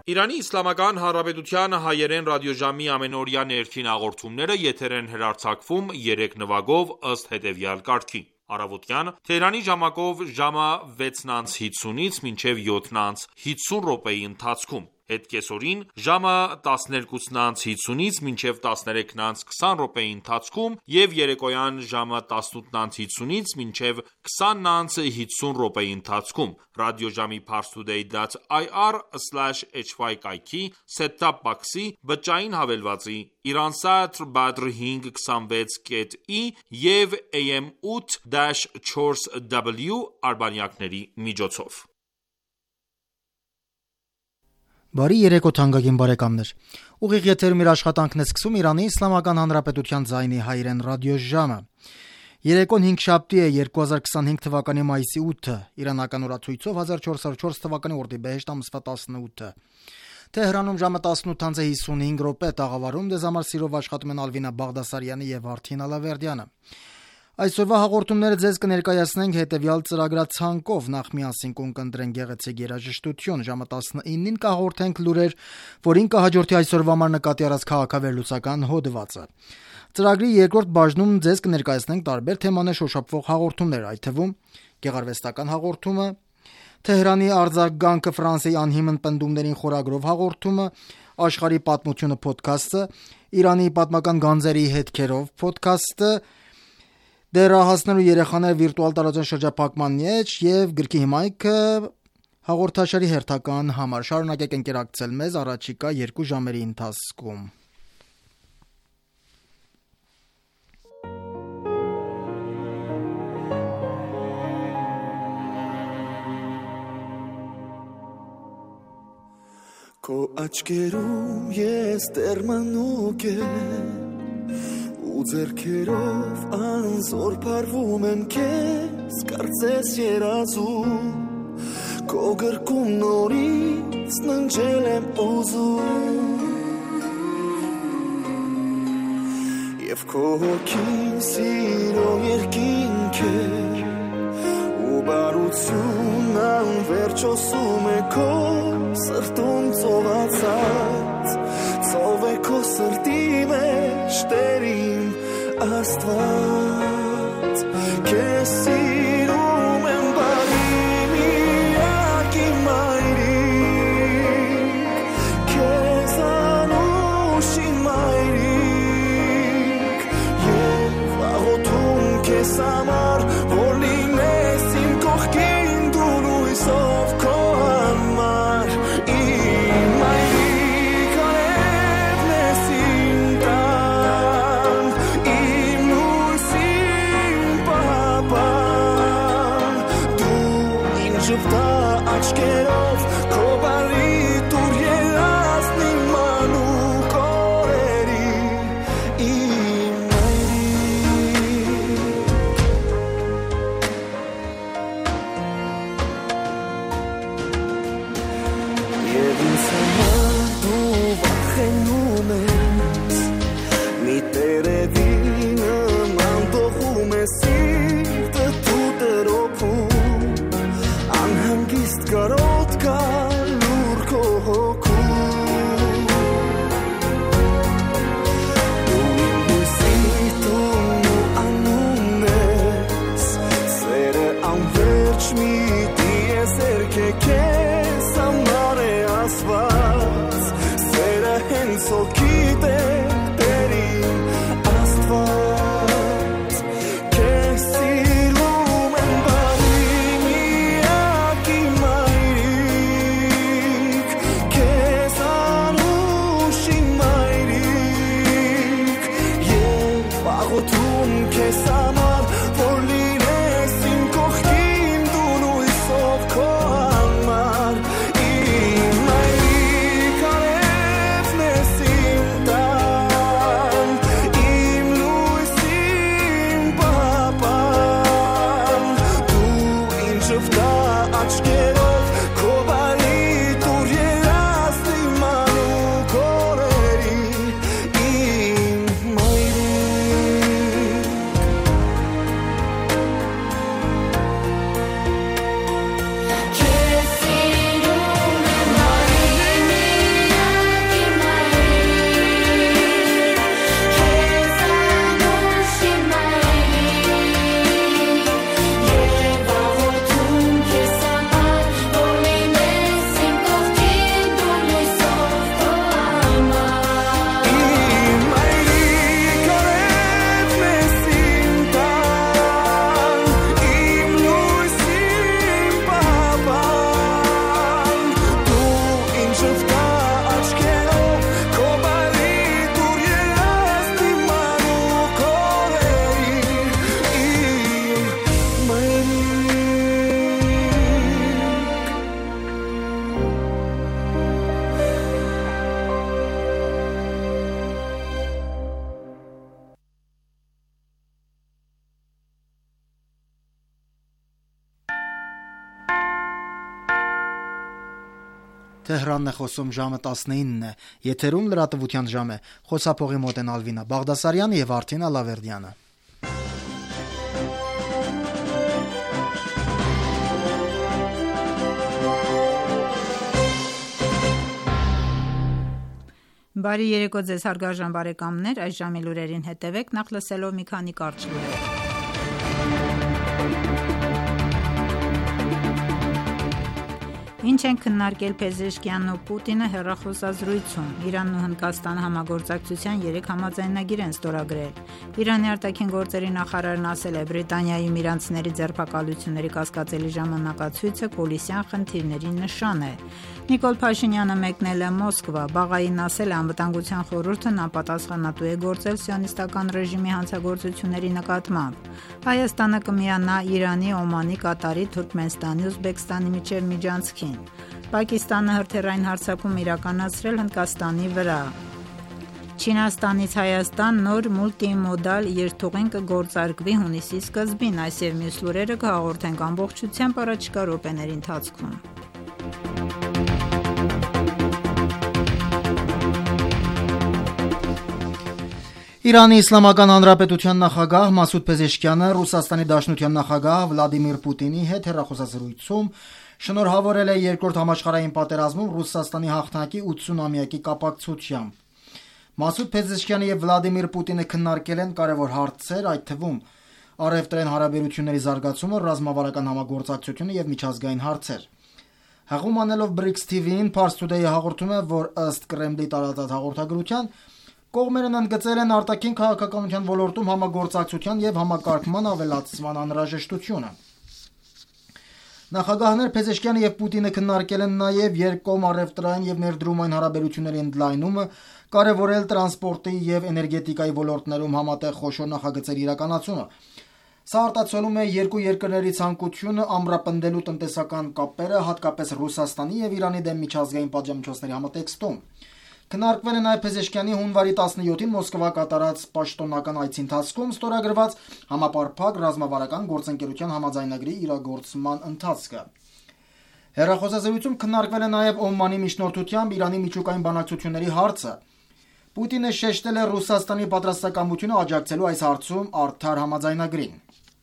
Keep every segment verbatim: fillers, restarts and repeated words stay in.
Իրանի Իսլամական Հանրապետության հայերեն ռադիոժամի ամենօրյա ներքին հաղորդումները եթեր են հեռարձակվում երեք նվագով ըստ հետևյալ կարգի: Առավոտյան Թեհրանի ժամակով ժամը վեցն անց հինգից մինչև յոթն անց հինգսուն րոպեի ընթացքում, հետկեսօրին ժամը տասներկուսն անց հինգից մինչև տասներեքն անց քսան րոպեի ընթացքում և երեկոյան ժամը տասնութն անց հինգից մինչև քսանն անց հինգսուն րոպեի ընթացքում ռադիոժամի parstoday.ir slash h y կայքի set-top box-ի բջջային հավելվածի Irandsat Badr հինգ քսանվեց կետ ի և A M ութ չորս W արբանյակների միջոցով: Բարի երեկո թանկագին բարեկամներ: Ուղիղ եթերում իր աշխատանքն է սկսում Իրանի Իսլամական Հանրապետության ձայնի հայրեն ռադիոժամը: Երեկոն հինգշաբթի է երկու հազար քսանհինգ թվականի մայիսի ութը, իրանական օրացույցով հազար չորս հարյուր չորս թվականի օրդիբեհեշտ ամսվա տասնութը: Թեհրանում ժամը տասնութ անց հինգսունհինգ րոպե, տաղավարում դեզ համար սիրով աշխատում են Ալվինա Բաղդասարյանը և Արթին Ալավերդյանը: Այսօրվա հաղորդումները ձեզ կներկայացնենք հետևյալ ծրագրացանկով: Նախ միասին կընտրենք գեղեցիկ երաժշտություն, ժամը տասնինին կհաղորդենք լուրեր, որին կհաջորդի այսօրվա համար նկատի առած քաղաքավերլուծական հոդվածը: Ծրագրի երկրորդ բաժնում ձեզ կներկայացնենք տարբեր թեմաներ շոշափող հաղորդումներ, այդ թվում գեղարվեստական հաղորդումը, Թեհրանի արձագանքը Ֆրանսիայի անհիմն պնդումներին խորագրով հաղորդումը, աշխարհի պատմությունը փոդքասթը, Իրանի պատմական գանձերի հետքերով փոդքասթը, դեռահասներ ու երեխաներ վիրտուալ տարածության շրջափակման մեջ և գրքի հիմայքը հաղորդաշարի հերթական համար: Շարունակեք ընկերակցել մեզ առաջիկա երկու ժամերի ընթացքում: Քո աչքերում ես դեռ մանուկ եմ ու ձեռքերով անզոր փարվում եմ քեզ, կարծես երազում, քո գրկում նորից ննջել եմ ուզում, և քո հոգին սիրո երկինք է ու բարությունն անվերջ հոսում է քո սրտում ծովածած, ծով է քո սրտի մեջ Տերին Աստված: Քեզ սիրում եմ բարի միակ իմ մայրիկ, քեզ անուշ իմ մայրիկ, և աղոթում քեզ համար, որ լինես իմ կողքին դու լույսով քո համար: Իմ մայրիկ արևն ես իմ տան, իմ լույս իմ պահապան, դու իմ ժպտա աչքերով քո բարի տուր երազն իմ մանուկ օրերի, իմ մայրիկ: Եվ ինձ համար դու վախենում ես, մի տերևի նման դողում ես սիրտը դու տրոփում, անհանգիստ կարոտ կա լուր քո հոգում, դու իմ հույսի տունն ու անունն ես, սերը անվերջ միտի ես երգե քեզ համար է ասված, սերը հենց հոգիդ է Տերին Աստված: Քեզ սիրում եմ բարի միակ իմ մայրիկ, քեզ անուշ իմ մայրիկ, և աղոթում քեզ համար, որ լինես իմ կողքին դու լույսով քո համար: Իմ մայրիկ արևն ես իմ Թեհրանն է խոսում, ժամը տասնինն է, եթերում լրատվության ժամ է, խոսափողի մոտ են Ալվինա Բաղդասարյանը և Արթին Ալավերդյանը։ Բարի երեկո ձեզ հարգարժան բարեկամներ, այս ժամի լուրերին հետևեք, նախ լսելով մի քանի կարճ լուրեր։ Ինչ են քննարկել Փեզեշքյանն ու Պուտինը հեռախոսազրույցում։ Իրանն ու Հնդկաստանը համագործակցության երեք համաձայնագիր են ստորագրել։ Իրանի արտաքին գործերի նախարարն ասել է, Բրիտանիայում իրանցիների ձերբակալությունների կասկածելի ժամանակացույցը կոլիսյան խնդիրների նշան է։ Նիկոլ Փաշինյանը մեկնել է Մոսկվա, Բաղային ասել է, անվտանգության խորհուրդն անպատասխանատու է գործել սիոնիստական ռեժիմի հանցագործությունների նկատմամբ։ Հայաստանը կմիանա Իրանի, Օմանի, Կատարի, Թուրքմենստանի, Ուզբեկստանի միջև միջանցքին։ Պակիստանը հրթիռային հարձակում իրականացրել Հնդկաստանի վրա։ Չինաստանից Հայաստան նոր մուլտիմոդալ երթուղին կգործարկվի հունիսի սկզբին, այս և մյուս լուրերը կհաղորդենք ամբողջությամբ առաջիկա րոպեների ընթացքում։ Իրանի Իսլամական Հանրապետության նախագահ Մասուդ Փեզեշքյանը Ռուսաստանի Դաշնության նախագահ Վլադիմիր Պուտինի հետ հեռախոսազրույցում շնորհավորել է երկրորդ համաշխարհային պատերազմում Ռուսաստանի հաղթանակի ութսունամյակի կապակցությամբ։ Մասուդ Փեզեշքյանը եւ Վլադիմիր Պուտինը քննարկել են կարևոր հարցեր, այդ թվում առևտրային հարաբերությունների զարգացումը, ռազմավարական համագործակցությունը եւ միջազգային հարցեր։ Հաղում անելով Brix T V-ին Pars Today-ը հաղորդում է, որ ըստ Կրեմլի տարածած հաղորդագրության կողմերն ընդգծել են արտաքին քաղաքականության ոլորտում համագործակցության եւ համակարգման ավելացման անհրաժեշտությունը։ Նախագահներ Փեզեշքյանը եւ Պուտինը քննարկել են նաեւ երկկողմ առևտրային եւ ներդրումային հարաբերությունների ընդլայնումը, կարևորել տրանսպորտի եւ էներգետիկայի ոլորտներում համատեղ խոշոր նախագծերի իրականացումը։ Սա արտացոլում է երկու երկրների ցանկությունը ամրապնդելու տնտեսական կապերը, հատկապես Ռուսաստանի եւ Իրանի դեմ միջազգային պատժամիջոցների համատեքստում։ Քննարկվել է նաև Փեզեշքյանի հունվարի տասնյոթին Մոսկվա կատարած պաշտոնական այցի ընթացքում ստորագրված համապարփակ ռազմավարական գործընկերության համաձայնագրի իրագործման ընթացքը։ Հեռախոսազրույցում քննարկվել է նաև Օմանի միջնորդությամբ Իրանի միջուկային բանակցությունների հարցը։ Պուտինը շեշտել է Ռուսաստանի պատրաստակամությունը աջակցելու այս հարցում արդար համաձայնագրին։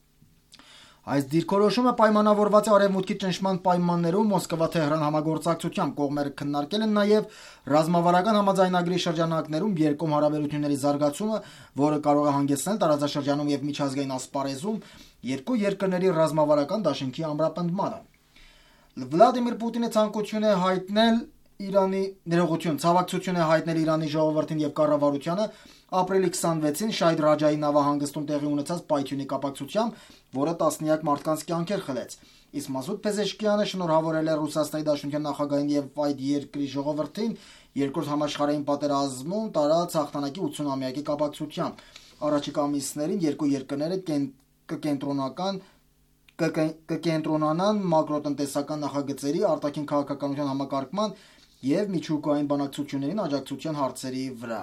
Այս դիրքորոշումը պայմանավորված է Արևմուտքի ճնշման պայմաններում Մոսկվա-Թեհրան համագործակցությամբ, կողմերը քննարկել են նաև ռազմավարական համաձայնագրի շրջանակներում երկկողմ հարաբերությունների զարգացումը, որը կարող է հանգեցնել տարածաշրջանում եւ միջազգային ասպարեզում երկու երկրների ռազմավարական դաշինքի ամրապնդմանը։ Վլադիմիր Պուտինը ցանկություն է հայտնել Իրանի ներողություն, ցավակցություն է հայտնել Իրանի ժողովրդին եւ կառավարությանը ապրիլի քսանվեցին Շահիդ Ռաջայի նավահանգստում տեղի ունեցած պայթյունի կապակցությամբ, որը տասնյակ մարդկանց կյանքեր խլեց։ Իսկ Մասուդ Փեզեշքյանը շնորհավորել է Ռուսաստանի Դաշնության նախագահին եւ այդ երկրի ժողովրդին երկրորդ համաշխարհային պատերազմում տարած հաղթանակի ութսունամյակի կապակցությամբ։ Առաջիկա ամիսներին երկու երկրները կկենտրոնական կկենտրոնանան մակրոտնտեսական նախագծերի, արտաքին քաղաքականության համակարգման եւ միջուկային բանակցություններին աջակցության հարցերի վրա։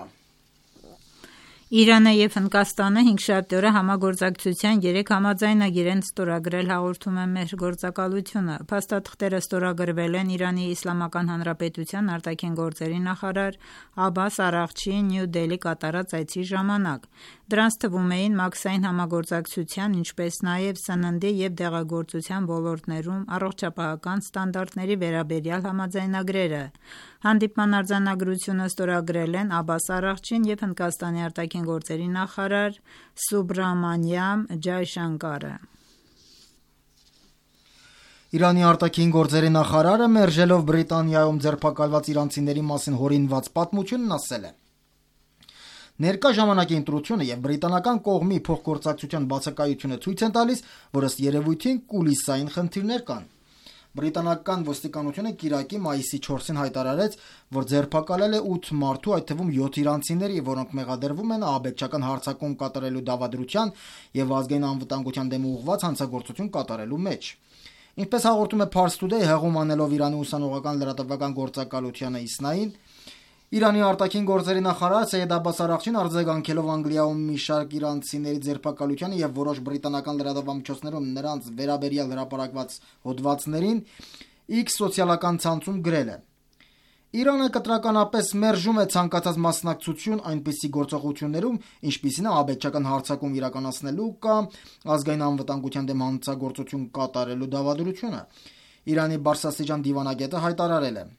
Իրանը եւ Հնդկաստանը հինգշաբթի օրը համագործակցության երեք համաձայնագիր են ստորագրել, հաղորդում է մեր գործակալությունը։ Փաստաթղթերը ստորագրվել են Իրանի Իսլամական Հանրապետության արտաքին գործերի նախարար Աբբաս Արաղչիի Նյու Դելհի կատարած այցի ժամանակ։ Դրանց թվում էին մաքսային համագործակցության, ինչպես նաև սննդի եւ դեղագործության ոլորտներում առողջապահական ստանդարտների վերաբերյալ համաձայնագրերը։ Հանդիպման արձանագրությունը ստորագրել են Աբբաս Արաղչին եւ Հնդկաստանի արտաքին գործերի նախարար Սուբրամանյամ Ջայշանկարը։ Իրանի արտաքին գործերի նախարարը մերժելով Բրիտանիայում ձերբակալված իրանցիների մասին հորինված պատմությունն ասել է. Ներկա ժամանակի ընտրությունը եւ բրիտանական կողմի փոխգործակցության բացակայությունը ցույց են տալիս, որ ըստ երևույթին կուլիսային խնդիրներ կան։ Բրիտանական ոստիկանությունը Կիրակի մայիսի չորսին հայտարարեց, որ ձերբակալել է ութ մարդու, այդ թվում յոթ իրանցիների, որոնք մեղադրվում են ահաբեկչական հարձակում կատարելու դավադրության եւ ազգային անվտանգության դեմ ուղղված հանցագործություն կատարելու մեջ։ Ինչպես հաղորդում է Pars Today, հեղում անելով Իրանի ուսանողական լրատվական գործակալությանը ԻՍՆԱ-ին, Իրանի արտաքին գործերի նախարար Սեյեդ Աբբաս Արաղչին արձագանքելով Անգլիայում մի շարք իրանցիների ձերբակալությանը եւ որոշ բրիտանական լրատվամիջոցներում նրանց վերաբերյալ հրապարակված հոդվածներին X սոցիալական ցանցում գրել է. Իրանը կտրականապես մերժում է ցանկացած մասնակցություն այնպիսի գործողություններում, ինչպիսին է աբեկչական հարձակում իրականացնելու կամ ազգային անվտանգության դեմ հանցագործություն կատարելու դավադրությունը։ Իրանի բարձրաստիճան դիվանագետը հայտարարել է.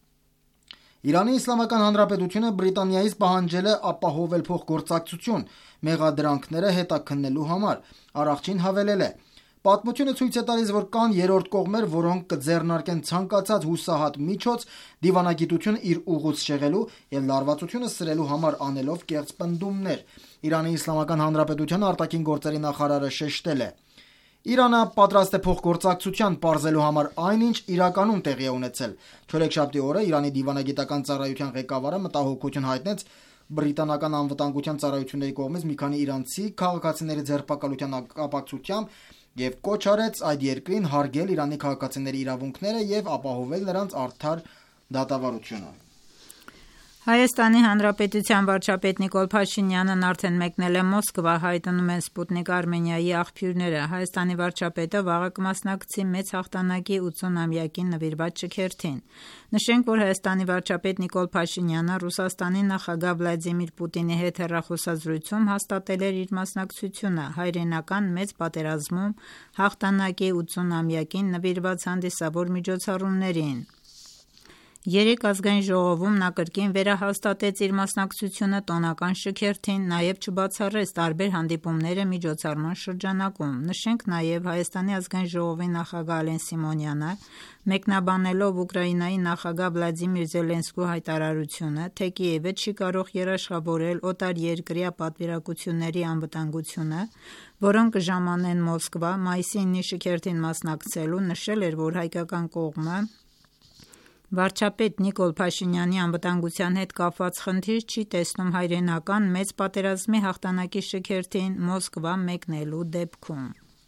Իրանի Իսլամական Հանրապետությունը Բրիտանիայից պահանջել է ապահովել փոխգործակցություն մեղադրանքները հետաքննելու համար։ Առաքչին հավելել է. Պատմությունը ցույց է տալիս, որ կան երրորդ կողմեր, որոնք կձեռնարկեն ցանկացած հուսահատ միջոց դիվանագիտությունը իր ուղուց շեղելու եւ լարվածությունը սրելու համար անելով կեղծ պնդումներ։ Իրանի Իսլամական Հանրապետության արտաքին գործերի նախարարը շեշտել է. Իրանը պատրաստ է փոխգործակցության պարզելու համար այնինչ իրականում տեղի է ունեցել։ Չորեքշաբթի օրը Իրանի դիվանագիտական ծառայության ղեկավարը մտահոգություն հայտնեց բրիտանական անվտանգության ծառայությունների կողմից մի քանի իրանցի քաղաքացիների ձերբակալության կապակցությամբ եւ կոչ արեց այդ երկրին հարգել Իրանի քաղաքացիների իրավունքները եւ ապահովել նրանց արդար դատավարությունը։ Հայաստանի Հանրապետության վարչապետ Նիկոլ Փաշինյանն արդեն մեկնել է Մոսկվա, հայտնում են Սպուտնիկ Արմենիայի աղբյուրները։ Հայաստանի վարչապետը վաղը կմասնակցի մեծ հաղթանակի ութսունամյակին նվիրված շքերթին։ Նշենք, որ Հայաստանի վարչապետ Նիկոլ Փաշինյանը Ռուսաստանի նախագահ Վլադիմիր Պուտինի հետ հեռախոսազրույցում հաստատել էր իր մասնակցությունը հայրենական մեծ պատերազմում հաղթանակի ութսունամյակին նվիրված հանդիսավոր միջոցառումներին։ Երեք ազգային ժողովում նա կրկին վերահաստատեց իր մասնակցությունը տոնական շքերթին, նաև չբացառեց տարբեր հանդիպումները միջոցառման շրջանակում։ Նշենք նաև Հայաստանի ազգային ժողովի նախագահ Ալեն Սիմոնյանը, մեկնաբանելով Ուկրաինայի նախագահ Վլադիմիր Զելենսկու հայտարարությունը, թե Կիևը չի կարող երաշխավորել օտարերկրյա պատվիրակությունների անվտանգությունը, որոնք կժամանեն Մոսկվա, մայիսի ինի շքերթին մասնակցելու, նշել էր, որ հայկական կողմը վարչապետ Նիկոլ Փաշինյանի անվտանգության հետ կապված խնդիր չի տեսնում հայրենական մեծ պատերազմի հաղթանակի շքերթին Մոսկվա մեկնելու դեպքում։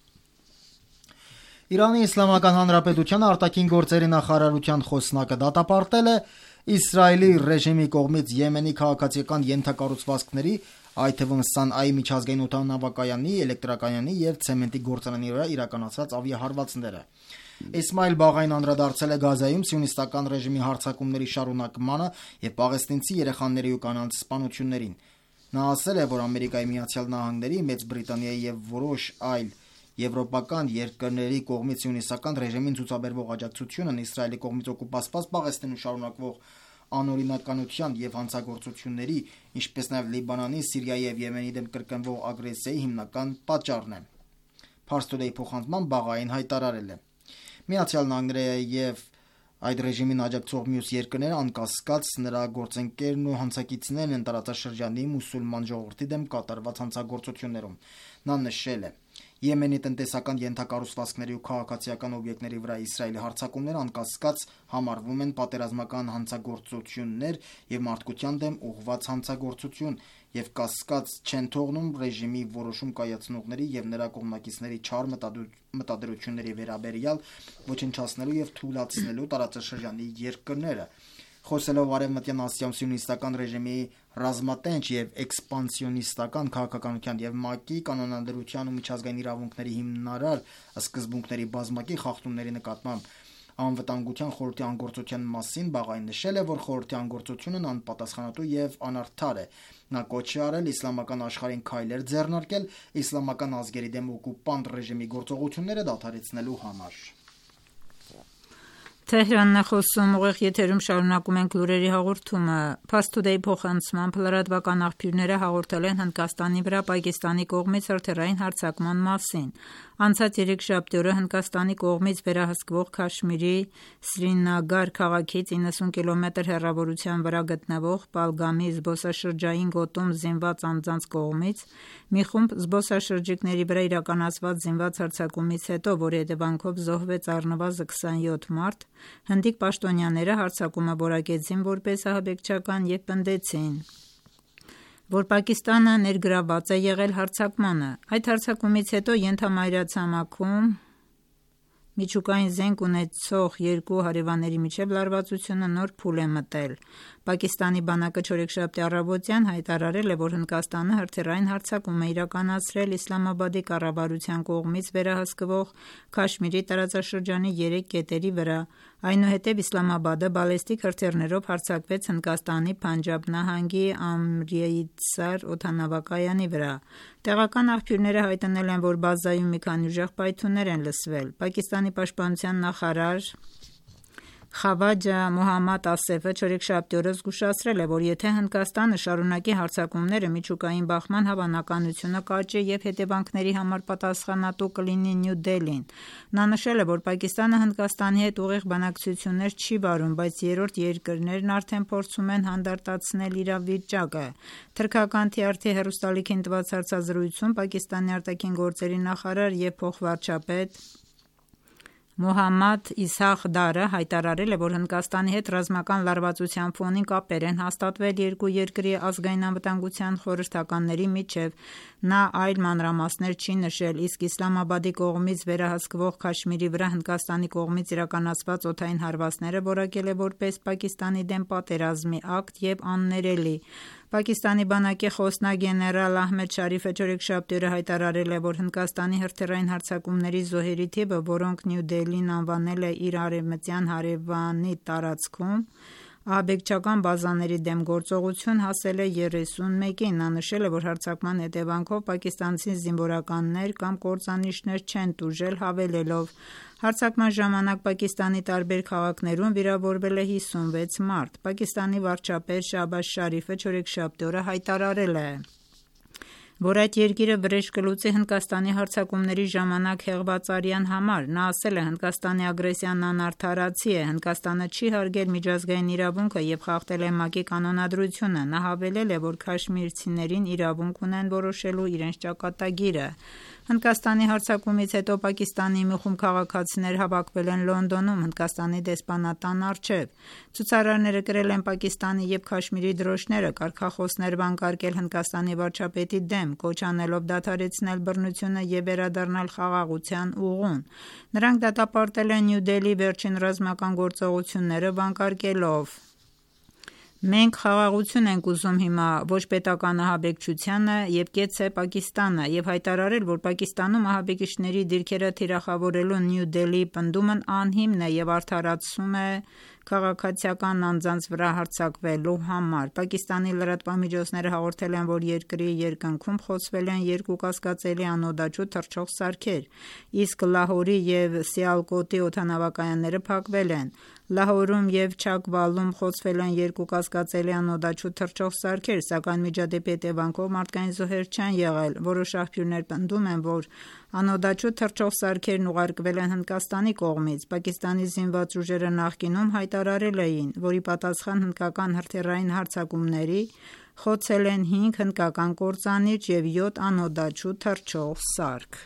Իրանի Իսլամական Հանրապետության արտաքին գործերի նախարարության խոսնակը դատապարտել է Իսրայելի ռեժիմի կողմից Եմենի քաղաքացիական ենթակառուցվածքների, այդ թվում Սանայի միջազգային օդանավակայանի, էլեկտրակայանի եւ ցեմենտի գործարանների վրա իրականացած ավիահարվածները։ Իսմայիլ Բաղային անդրադարձել է Գազայում սիոնիստական ռեժիմի հարձակումների շարունակմանը եւ պաղեստինցի երեխաների ու կանանց սպանություններին։ Նա ասել է, որ Ամերիկայի Միացյալ Նահանգների, Մեծ Բրիտանիայի եւ որոշ այլ եվրոպական երկրների կողմից սիոնիստական ռեժիմին ցուցաբերվող աջակցությունն Իսրայելի կողմից օկուպացված Պաղեստինում շարունակվող անօրինականության եւ հանցագործությունների, ինչպես նաեւ Լիբանանի, Սիրիայի եւ Եմենի դեմ կրկնվող ագրեսիայի հիմնական պատճառն է։ Փարստուդեի փոխանցման Բաղային հայտարարել է. Միացյալ Նահանգները եւ այդ ռեժիմին աջակցող մյուս երկրները անկասկած նրա գործընկերն ու հանցակիցներն են տարածաշրջանի մուսուլման ժողովրդի դեմ կատարված հանցագործություններում։ Նա նշել է. Եմենի տնտեսական ենթակառուցվածքների ու քաղաքացիական օբյեկտների վրա Իսրայելի հարձակումները անկասկած համարվում են պատերազմական հանցագործություններ եւ մարդկության դեմ ուղղված հանցագործություն եւ կասկած չեն թողնում ռեժիմի որոշում կայացնողների եւ նրա կողմնակիցների չար մտադրությունների վերաբերյալ ոչնչացնելու եւ թույլատնելու տարածաշրջանի երկրները։ Խոսելով Արևմտյան Ասիայում սիոնիստական ռեժիմի ռազմատենչ եւ էքսպանսիոնիստական քաղաքականության եւ ՄԱԿ-ի կանոնադրության ու միջազգային իրավունքների հիմնարար սկզբունքների բազմակի խախտումների նկատմամբ անվտանգության խորհրդի անգործության մասին Բաղային նշել է, որ խորհրդի անգործությունն անպատասխանատու եւ անարդար է։ Նա կոչ է արել իսլամական աշխարհին քայլեր ձեռնարկել իսլամական ազգերի դեմ օկուպանտ ռեժիմի գործողությունները դադարեցնելու համար։ Թեհրանն է խոսում, ուղիղ եթերում շարունակում ենք լուրերի հաղորդումը։ Փաստուդեի փոխանցմամբ լրատվական աղբյուրները հաղորդել են Հնդկաստանի վրա Պակիստանի կողմից հրթիռային հարձակման մասին։ Անցած երեքշաբթի օրը Հնդկաստանի կողմից վերահսկվող Քաշմիրի Սրինագար քաղաքից իննսուն կիլոմետր հեռավորության վրա գտնվող Պալգամի զբոսաշրջային գոտում զինված անձանց կողմից մի խումբ զբոսաշրջիկների վրա իրականացված զինված հարձակումից հետո, որի հետևանքով զոհվեց առնվազն քսանյոթ մարդ, հնդիկ պաշտոնյաները հարձակումը որակեցին որպես ահաբեկչական եւ պնդեցին, որ Պակիստանը ներգրավված է եղել հարձակմանը։ Այդ հարձակումից հետո ենթամայրացամաքում միջուկային զենք ունեցող երկու հարևանների միջև լարվածությունը նոր փուլ է մտել։ Պակիստանի բանակը չորեքշաբթի առավոտյան հայտարարել է, որ Հնդկաստանը հրթիռային հարձակում է իրականացրել Իսլամաբադի կառավարության կողմից վերահսկվող Քաշմիրի տարածաշրջանի երեք կետերի վրա։ Այնուհետև Իսլամաբադը բալեստիկ հրթիռներով հարձակվեց Հնդկաստանի Փանջաբ նահանգի Ամրիցսար օդանավակայանի վրա։ Տեղական աղբյուրները հայտնել են, որ բազայում մի քանի ուժեղ պայթյուններ են լսվել։ Պակիստանի պաշտպանության նախարար Խավաջա Մոհամմադ Ասեֆը չորեքշաբթի օրը զգուշացրել է, որ եթե Հնդկաստանը շարունակի հարձակումները, միջուկային բախման հավանականությունը կարճ է և հետևանքների համար պատասխանատու կլինի Նյու Դելհին։ Նա նշել է, որ Պակիստանը Հնդկաստանի հետ ուղիղ բանակցություններ չի վարում, բայց երրորդ երկրներն արդեն փորձում են հանդարտացնել իրավիճակը։ Թրքական թիարթի հեռուստալիքին տված հարցազրույցում Պակիստանի արտաքին գործերի նախարար և փոխվարչապետ Մոհամմադ Իսհաղ Դարը հայտարարել է, որ Հնդկաստանի հետ ռազմական լարվածության ֆոնին կապեր են հաստատվել երկու երկրի ազգային անվտանգության խորհրդականների միջև։ Նա այլ մանրամասներ չի նշել, իսկ Իսլամաբադի կողմից վերահսկվող Քաշմիրի վրա Հնդկաստանի կողմից իրականացված օդային հարվածները որակել է որպես Պակիստանի դեմ պատերազմի ակտ և աններելի։ Պակիստանի բանակի խոսնակ գեներալ Ահմեդ Շարիֆը չորեքշաբթի օրը հայտարարել է, որ Հնդկաստանի հրթիռային հարձակումների զոհերի թիվը, որոնք Նյու Դելհին անվանել է իր արևմտյան հարևանի տարածքում ահաբեկչական բազաների դեմ գործողություն, հասել է երեսունմեկին։ Նա նշել է, որ հարձակման հետևանքով պակիստանցի զինվորականներ կամ կործանիչներ չեն տուժել, հավելելով. Հարձակման ժամանակ Պակիստանի տարբեր քաղաքներում վիրավորվել է հիսունվեց մարդ։ Պակիստանի վարչապետ Շահբազ Շարիֆը չորեքշաբթի օրը հայտարարել է, որ այդ երկիրը վրեժ կլուծի Հնդկաստանի հարձակումների ժամանակ հեղված արյան համար։ Նա ասել է. Հնդկաստանի ագրեսիան անարդարացի է, Հնդկաստանը չի հարգել միջազգային իրավունքը և խախտել է ՄԱԿ-ի կանոնադրությունը։ Նա հավելել է, որ քաշմիրցիներին իրավունք ունեն որոշելու իրենց ճակատագիրը։ Հնդկաստանի հարձակումից հետո Պակիստանի մի խումբ քաղաքացիներ հավաքվել են Լոնդոնում Հնդկաստանի դեսպանատան առջև։ Ցուցարարները կրել են Պակիստանի և Քաշմիրի դրոշները, կարգախոսներ վանկարկել Հնդկաստանի վարչապետի դեմ, կոչ անելով դադարեցնել բռնությունը և վերադառնալ խաղաղության ուղուն։ Նրանք դատապարտել են Նյու Դելհիի վերջին ռազմական գործողությունները վանկարկելով. Մենք խաղաղություն ենք ուզում հիմա, ոչ պետական ահաբեկչությանը և կեցցե Պակիստանը, և հայտարարել, որ Պակիստանում ահաբեկիչների դիրքերը թիրախավորելու Նյու Դելհիի պնդումն անհիմն է և արդարացում է քաղաքացիական անձանց վրա հարձակվելու համար։ Պակիստանի լրատվամիջոցները հաղորդել են, որ երկրի երկնքում խոցվել են երկու կասկածելի անօդաչու թռչող սարքեր, իսկ Լահորի և Սիալկոտի օդանավակայանները փակվել են։ Լահորում և Չակվալում խոցվել են երկու կասկածելի անօդաչու թռչող սարքեր, սակայն միջադեպի հետևանքով մարդկային զոհեր չեն եղել։ Որոշ աղբյուրներ պնդում են, որ անօդաչու թռչող սարքերն ուղարկվել են Հնդկաստանի կողմից։ Պակիստանի զինված ուժերը նախկինում հայտարարել էին, որ ի պատասխան հնդկական հրթիռային հարձակումների խոցել են հինգ հնդկական կործանիչ և յոթ անօդաչու թռչող սարք։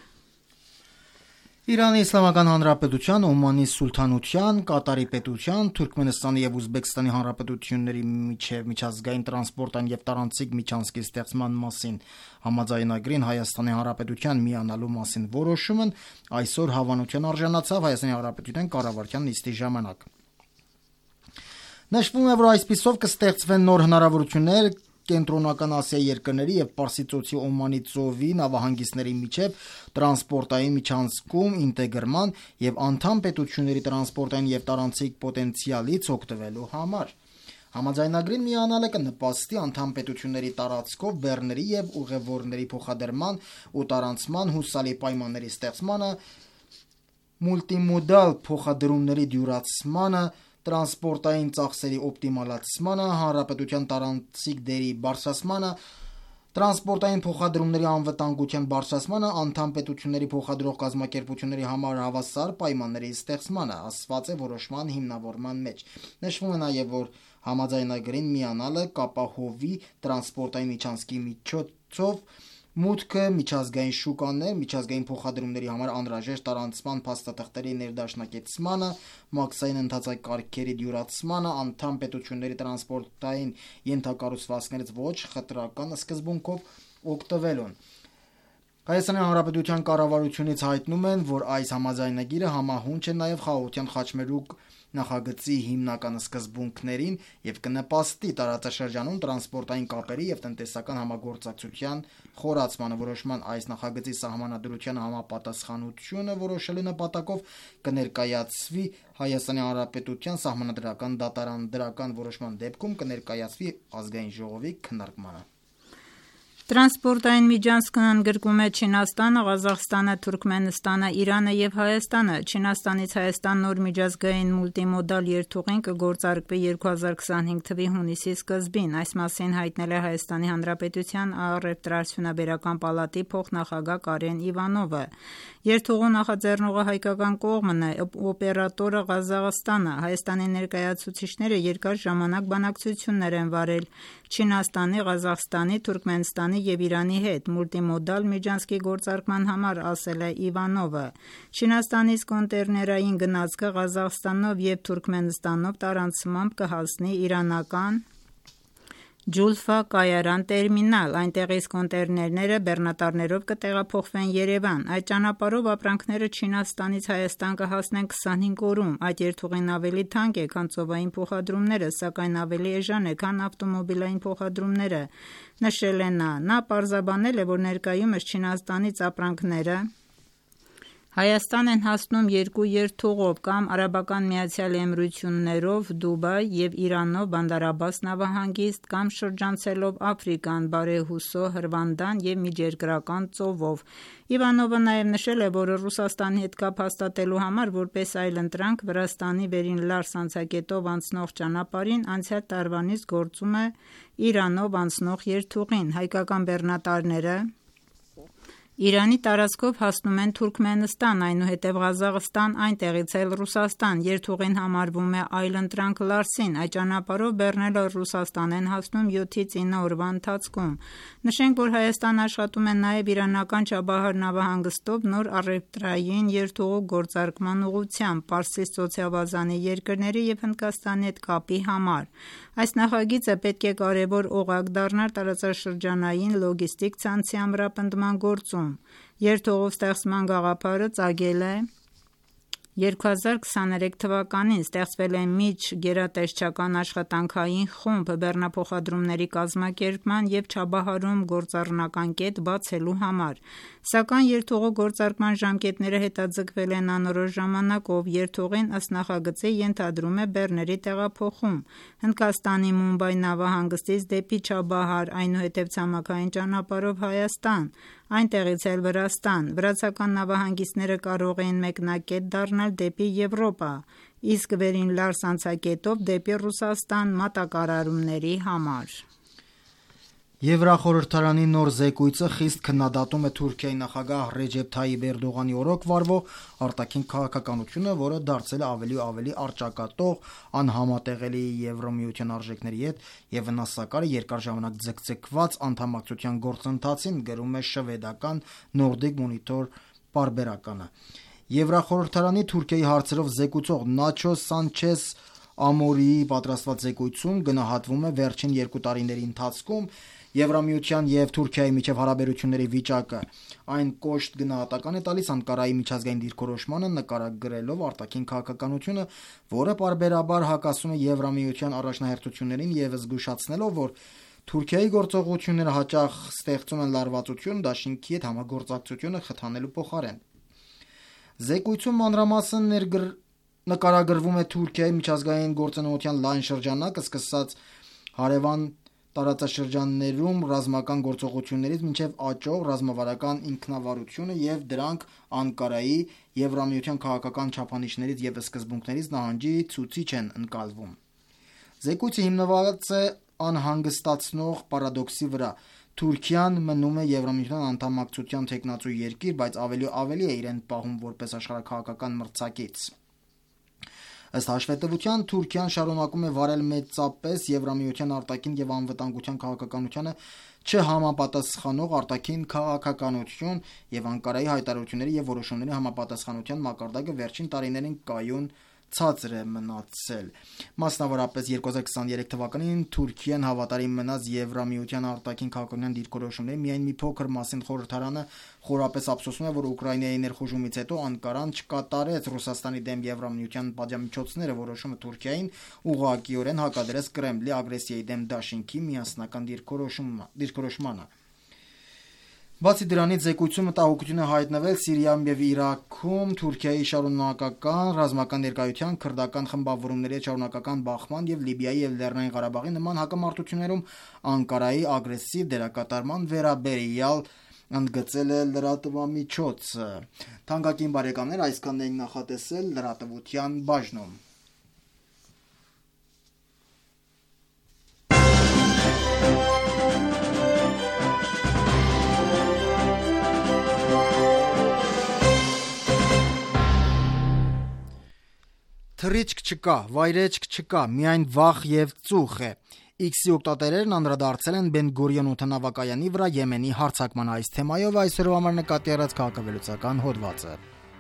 Իրանի Իսլամական Հանրապետության, Օմանի Սուլթանության, Կատարի պետության, Թուրքմենստանի և Ուզբեկստանի հանրապետությունների միջև միջազգային տրանսպորտային և տարանցիկ միջանցքի ստեղծման մասին համաձայնագրին Հայաստանի Հանրապետության միանալու մասին որոշումն այսօր հավանության արժանացավ Հայաստանի Հանրապետության կառավարության նիստի ժամանակ։ Նշվում է, որ այսպիսով կստեղծվեն նոր հնարավորություններ Կենտրոնական Ասիայի երկրների և Պարսից ծոցի Օմանի ծովի նավահանգիստների միջև տրանսպորտային միջանցքում ինտեգրման և անդամ պետությունների տրանսպորտային և տարանցիկ պոտենցիալից օգտվելու համար։ Համաձայնագրին միանալը կնպաստի անդամ պետությունների տարածքով բեռների և ուղևորների փոխադրման ու տարանցման հուսալի պայմանների ստեղծմանը, մուլտիմոդալ փոխադրումների դյուրացմանը, տրանսպորտային ծախսերի օպտիմալացմանը, հանրապետության տարանցիկ դերի բարձրացմանը, տրանսպորտային փոխադրումների անվտանգության բարձրացմանը, անդամ պետությունների փոխադրող կազմակերպությունների համար հավասար պայմանների ստեղծմանը, ասված է որոշման հիմնավորման մեջ։ Նշվում է նաև, որ համաձայնագրին միանալը կապահովի տրանսպորտային միջանցքի միջոցով մուտքը միջազգային շուկաներ, միջազգային փոխադրումների համար անհրաժեշտ տարանցման փաստաթղթերի ներդաշնակեցմանը, մաքսային ընթացակարգերի դյուրացմանը, անդամ պետությունների տրանսպորտային ենթակառուցվածքներից ոչ խտրական սկզբունքով օգտվելուն։ Հայաստանի Հանրապետության կառավարությունից հայտնում են, որ այս համաձայնագիրը համահունչ է նաև Խաղաղության խաչմերուկ նախագծի հիմնական սկզբունքներին եւ կնպաստի տարածաշրջանում տրանսպորտային կապերի եւ տնտեսական համագործակցության խորացմանը։ Որոշման այս նախագծի սահմանադրության համապատասխանությունը որոշելու նպատակով կներկայացվի Հայաստանի Հանրապետության Սահմանադրական դատարան, դրական որոշման դեպքում կներկայացվի ազգային ժողովի քննարկմանը։ Տրանսպորտային միջանցքն ընդգրկում է Չինաստանը, Ղազախստանը, Թուրքմենստանը, Իրանը եւ Հայաստանը։ Չինաստանից Հայաստան նոր միջազգային մուլտիմոդալ երթուղին կգործարկվի երկու հազար քսանհինգ թվականի հունիսի սկզբին։ Այս մասին հայտնել է Հայաստանի Հանրապետության առևտրաարդյունաբերական պալատի փոխնախագահ Կարեն Իվանովը։ Երթուղու նախաձեռնողը հայկական կողմն է, օպերատորը Ղազախստանը։ Հայաստանի ներկայացուցիչները երկար ժամանակ բանակցություններ են վարել Չինաստանի, Ղազախստանի, Թուրքմենստանի եւ Իրանի հետ մուլտիմոդալ միջանցքի գործարկման համար, ասել է Իվանովը։ Չինաստանից կոնտեյներային գնացքը Ղազախստանով եւ Թուրքմենստանով տարանցմամբ կհասնի իրանական Ջուլֆա կայարան տերմինալ, այնտեղից կոնտեյներները բեռնատարներով կտեղափոխվեն Երևան։ Այդ ճանապարհով ապրանքները Չինաստանից Հայաստան կհասնեն քսանհինգ օրում։ Այդ երթուղին ավելի թանկ է, քան ծովային փոխադրումները, սակայն ավելի էժան է, քան ավտոմոբիլային փոխադրումները, նշել է նա։ Նա պարզաբանել է, որ ներկայումս Չինաստանից ապրանքները Հայաստան են հասնում երկու երթուղով կամ Արաբական Միացյալ Էմիրություններով Դուբայ եւ Իրանով Բանդար Աբբաս նավահանգիստ կամ շրջանցելով Աֆրիկան բարեհուսո Հրվանդան եւ միջերկրական ծովով։ Իվանովը նաեւ նշել է, որ Ռուսաստանի հետ կապ հաստատելու համար որպես այլընտրանք Վրաստանի վերին Լարս անցակետով անցնող ճանապարհին անցյալ տարվանից գործում է Իրանով անցնող երթուղին։ Հայկական բեռնատարները Իրանի տարածքով հասնում են Թուրքմենստան, այնուհետև Ղազախստան, այնտեղից էլ Ռուսաստան։ Երթուղին համարվում է այլընտրանք Լարսին։ Այդ ճանապարհով բեռները Ռուսաստան են հասնում յոթից ինը օրվա ընթացքում։ Նշենք, որ Հայաստան աշխատում է նաև իրանական Չաբահար նավահանգստով նոր առևտրային երթուղու գործարկման ուղղությամբ Պարսից ծոցավազանի երկրների եւ Հնդկաստանի հետ կապի համար։ Այս նախագիծը պետք է կարևոր օղակ դառնար տարածաշրջանային լոգիստիկ ցանցի ամրապնդման գործում։ Երթուղու ստեղծման գաղափարը ծագել է երկու հազար քսաներեք թվականին, ստեղծվել է միջ-գերատեսչական աշխատանքային խումբ բեռնափոխադրումների կազմակերպման եւ Չաբահարում գործառնական կետ բացելու համար։ Սակայն երթուղու գործարկման ժամկետները հետաձգվել են անորոշ ժամանակով։ Երթուղին ըստ նախագծի ենթադրում է բեռների տեղափոխում Հնդկաստանի Մումբայ նավահանգստից դեպի Չաբահար, այնուհետև ցամաքային ճանապարհով Հայաստան, այնտեղից էլ Վրաստան։ Վրացական նավահանգիստները կարող են մեկնակետ դառնալ դեպի Եվրոպա, իսկ վերին Լարս անցակետով դեպի Ռուսաստան մատակարարումների համար։ Եվրախորհրդարանի նոր զեկույցը խիստ քննադատում է Թուրքիայի նախագահ Ռեջեփ Թայիփ Էրդողանի օրոք վարվող արտաքին քաղաքականությունը, որը դարձել է ավելի ու ավելի առճակատող, անհամատեղելի Եվրամիության արժեքների հետ եւ վնասակար է երկար ժամանակ ձգձգված անդամակցության գործընթացին, գրում է շվեդական Nordic Monitor պարբերականը։ Եվրախորհրդարանի Թուրքիայի հարցերով զեկուցող Նաչո Սանչես Ամորիի պատրաստված զեկույցում գնահատվում է վերջին երկու տարիների ընթացքում Եվրամիության եւ Թուրքիայի միջև հարաբերությունների վիճակը։ Այն կոշտ գնահատական է տալիս Անկարայի միջազգային դիրքորոշմանը, նկարագրելով արտաքին քաղաքականությունը, որը պարբերաբար հակասում է Եվրամիության առաջնահերթություններին եւ զգուշացնելով, որ Թուրքիայի գործողությունները հաճախ ստեղծում են լարվածություն դաշինքի հետ համագործակցությունը խթանելու փոխարեն։ Զեկույցում մանրամասն ներգր նկարագրվում է Թուրքիայի միջազգային գործունեության լայն շրջանակը, սկսած հարևան տարածաշրջաններում ռազմական գործողություններից մինչև աճող ռազմավարական ինքնավարությունը եւ դրանք Անկարայի Եվրամիության քաղաքական չափանիշներից եւ սկզբունքներից նահանջի ցուցիչ են ընկալվում։ Զեկույցը հիմնված է անհանգստացնող պարադոքսի վրա։ Թուրքիան մնում է Եվրամիության անդամակցության թեկնածու երկիր, բայց ավելի ու ավելի է իրեն պահում որպես աշխարհաքաղաքական մրցակից։ Ըստ հաշվետվության Թուրքիան շարունակում է վարել մեծապես Եվրամիության արտաքին եւ անվտանգության քաղաքականությանը չհամապատասխանող արտաքին քաղաքականություն եւ Անկարայի հայտարարությունների եւ որոշումների համապատասխանության մակարդակը վերջին տարիներին կայուն ցածր է մնացել։ Մասնավորապես երկու հազար քսաներեք թվականին Թուրքիան հավատարիմ մնաց Եվրամիության արտաքին քաղաքական դիրքորոշումների, միայն մի փոքր մասին խորհրդարանը խորապես ափսոսում է, որ Ուկրաինայի ներխուժումից հետո Անկարան չկատարեց Ռուսաստանի դեմ Եվրամիության պատժամիջոցները, որոշումը Թուրքիային ուղղակիորեն հակադրեց Կրեմլի ագրեսիայի դեմ դաշինքի միասնական դիրքորոշմանը։ Բացի դրանից, զեկույցում մտահոգություն է հայտնվել Սիրիայում եւ Իրաքում Թուրքիայի շարունակական ռազմական ներկայության, քրդական խմբավորումների շարունակական բախման եւ Լիբիայի եւ Լեռնային Ղարաբաղի նման հակամարտություններում Անկարայի ագրեսիվ դերակատարման վերաբերյալ ընդգծել է լրատվամիջոցը։ Թանկագին բարեկամներ, այսքանն ենք նախատեսել լրատվության բաժնում։ Թռիչք չկա, վայրեջք չկա, միայն վախ եւ ծուխ է։ X-ի օգտատերերն անդրադարձել են Բեն-Գուրիոն օդանավակայանի վրա Եմենի հարձակման այս թեմայով այսօրվա համար նկատի առած քաղաքավարության հոդվածը։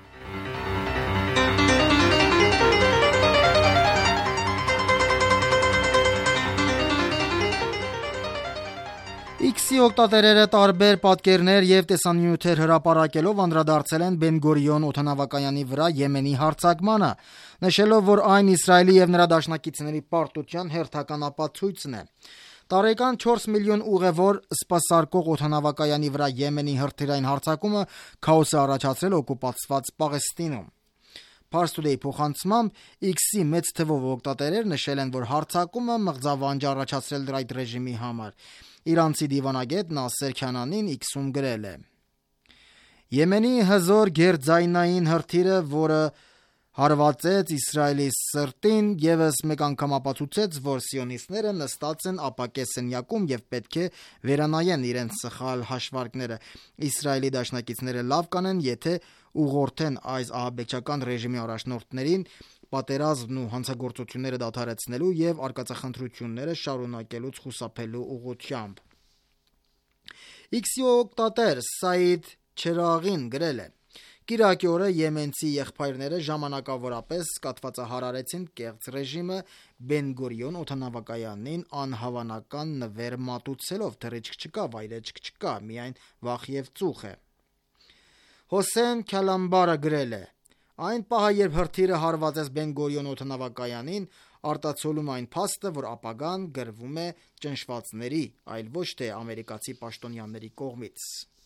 X-ի օգտատերերը տարբեր պատկերներ եւ տեսանյութեր հրապարակելով անդրադարձել են Բեն-Գուրիոն օդանավակայանի վրա Եմենի հարձակմանը, նշելով, որ այն Իսրայելի եւ նրա դաշնակիցների պարտության հերթական ապացույցն է։ Տարեկան չորս միլիոն ուղևոր սպասարկող օդանավակայանի վրա Եմենի հրթիռային հարձակումը քաոս է առաջացրել օկուպացված Պաղեստինում։ Pars Today փոխանցմամբ X-ի մեծ թվով օգտատերեր նշել են, որ հարձակումը մղձավանջ առաջացրել դրա այդ ռեժիմի համար։ Իրանցի դիվանագետ Նասեր Քանանին X-ում գրել է. Եմենի հզոր գերձայնային հրթիռը, որը հարվածեց Իսրայելի սրտին, եւս մեկ անգամ ապացուցեց, որ սիոնիստները նստած են ապակե սենյակում եւ պետք է վերանայեն իրենց սխալ հաշվարկները։ Իսրայելի դաշնակիցները լավ կանեն, եթե ուղղորդեն այս ահաբեկչական ռեժիմի առաջնորդներին պատերազմն ու հանցագործությունները դադարեցնելու եւ արկածախնդրությունները շարունակելուց խուսափելու ուղղությամբ։ X-ի օգտատեր Սայիդ Չերաղին գրել է. Կիրակի օրը եմենցի եղբայրները ժամանակավորապես կատվածահարարեցին կեղծ ռեժիմը Բեն-Գուրիոն օդանավակայանին անհավանական նվեր մատուցելով, թռիչք չկա, վայրեջք չկա, միայն վախ եւ ծուխ է։ Հոսեյն Քալամբարը գրել է. Այն պահը, երբ հրթիռը հարվածեց Բեն-Գուրիոն օդանավակայանին, արտացոլում այն փաստը, որ ապագան գրվում է ճնշվածների, այլ ոչ թե ամերիկացի պաշտոնյաների կողմից։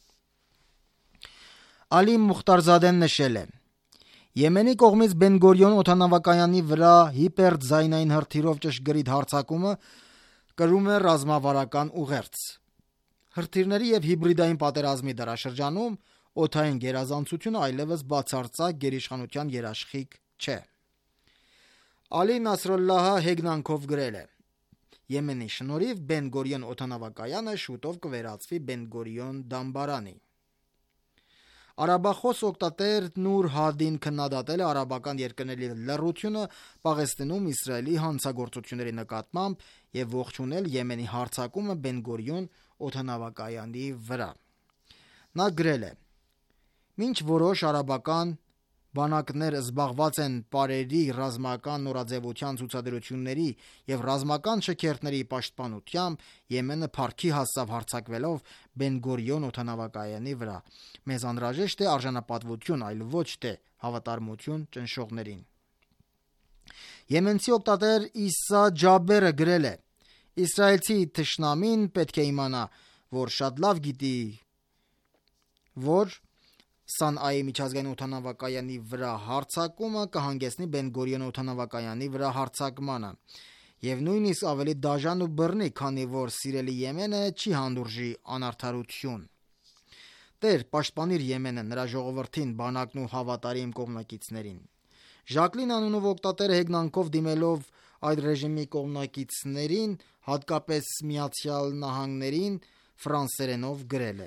Ալի Մուխտարզադեն նշել է. Եմենի կողմից Բեն-Գուրիոն օդանավակայանի վրա հիպերձայնային հրթիռով ճշգրիտ հարձակումը կրում է ռազմավարական ուղերձ։ Հրթիռների եւ հիբրիդային պատերազմի դարաշրջանում օդային գերազանցությունը այլևս բացարձակ գերիշխանության երաշխիք չէ։ Ալի Նասրոլլահը հեգնանքով գրել է. Եմենի շնորհիվ Բեն-Գուրիոն օդանավակայանը շուտով կվերածվի Բեն-Գուրիոն դամբարանի։ Արաբախոս օգտատեր Նուր Հադին քննադատել է արաբական երկրների լռությունը Պաղեստինում Իսրայելի հանցագործությունների նկատմամբ եւ ողջունել Եմենի հարձակումը Բեն-Գուրիոն օդանավակայանի վրա։ Նա գրել է. Մինչ որոշ արաբական բանակներ զբաղված են պարերի ռազմական նորաձևության ցուցադրությունների եւ ռազմական շքերթների պաշտպանությամբ, Եմենը փառքի հասավ հարձակվելով Բեն-Գուրիոն օդանավակայանի վրա։ Մեզ անհրաժեշտ է արժանապատվություն, այլ ոչ թե հավատարմություն ճնշողներին։ Եմենցի օգտատեր Իսա Ջաբերը գրել է. Իսրայելցի թշնամին պետք է իմանա, որ շատ լավ գիտի, որ Սանայի միջազգային օդանավակայանի վրա հարձակումը կհանգեցնի Բեն-Գուրիոն օդանավակայանի վրա հարձակմանը, եւ նույնիսկ ավելի դաժան ու բռնի, քանի որ սիրելի Եմենը չի հանդուրժի անարդարություն։ Տեր, պաշտպանիր Եմենը, նրա ժողովրդին, բանակն ու հավատարիմ կողմնակիցներին։ Ժակլին անունով օգտատերը հեգնանքով դիմելով այդ ռեժիմի կողմնակիցներին, հատկապես Միացյալ Նահանգներին, ֆրանսերենով գրել է.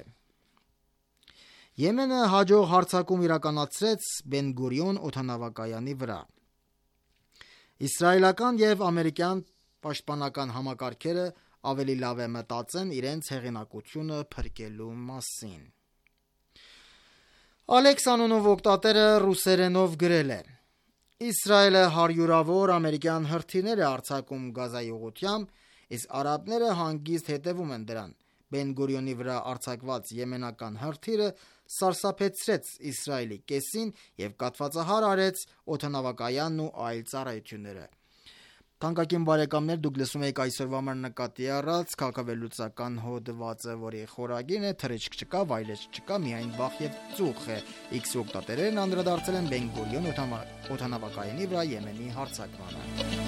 Եմենը հաջող հարձակում իրականացրեց Բեն-Գուրիոն օդանավակայանի վրա։ Իսրայելական եւ ամերիկյան պաշտպանական համակարգերը ավելի լավ է մտածեն իրենց հեղինակությունը փրկելու մասին։ Ալեքս անունով օգտատերը ռուսերենով գրել է. Իսրայելը հարյուրավոր ամերիկյան հրթիռներ է արձակում Գազայի ուղղությամբ, իսկ արաբները հանգիստ հետևում են դրան։ Բեն Գուրիոնի վրա արձակված եմենական հրթիռը սարսափեցրեց Իսրայելի կեսին եւ կաթվածահար արեց օդանավակայանն ու այլ ծառայությունները։ Թանկագին բարեկամներ, դուք լսում եք այսօրվա համար նկատի առած քաղաքավերլուծական հոդվածը, որի խորագիրն է «Թռիչք չկա, վայրէջք չկա, միայն վախ եւ ծուխ է»։ X օգտատերերն անդրադարձել են Բեն Գուրիոն օդանավակայանի վրա Եմենի հարձակմանը։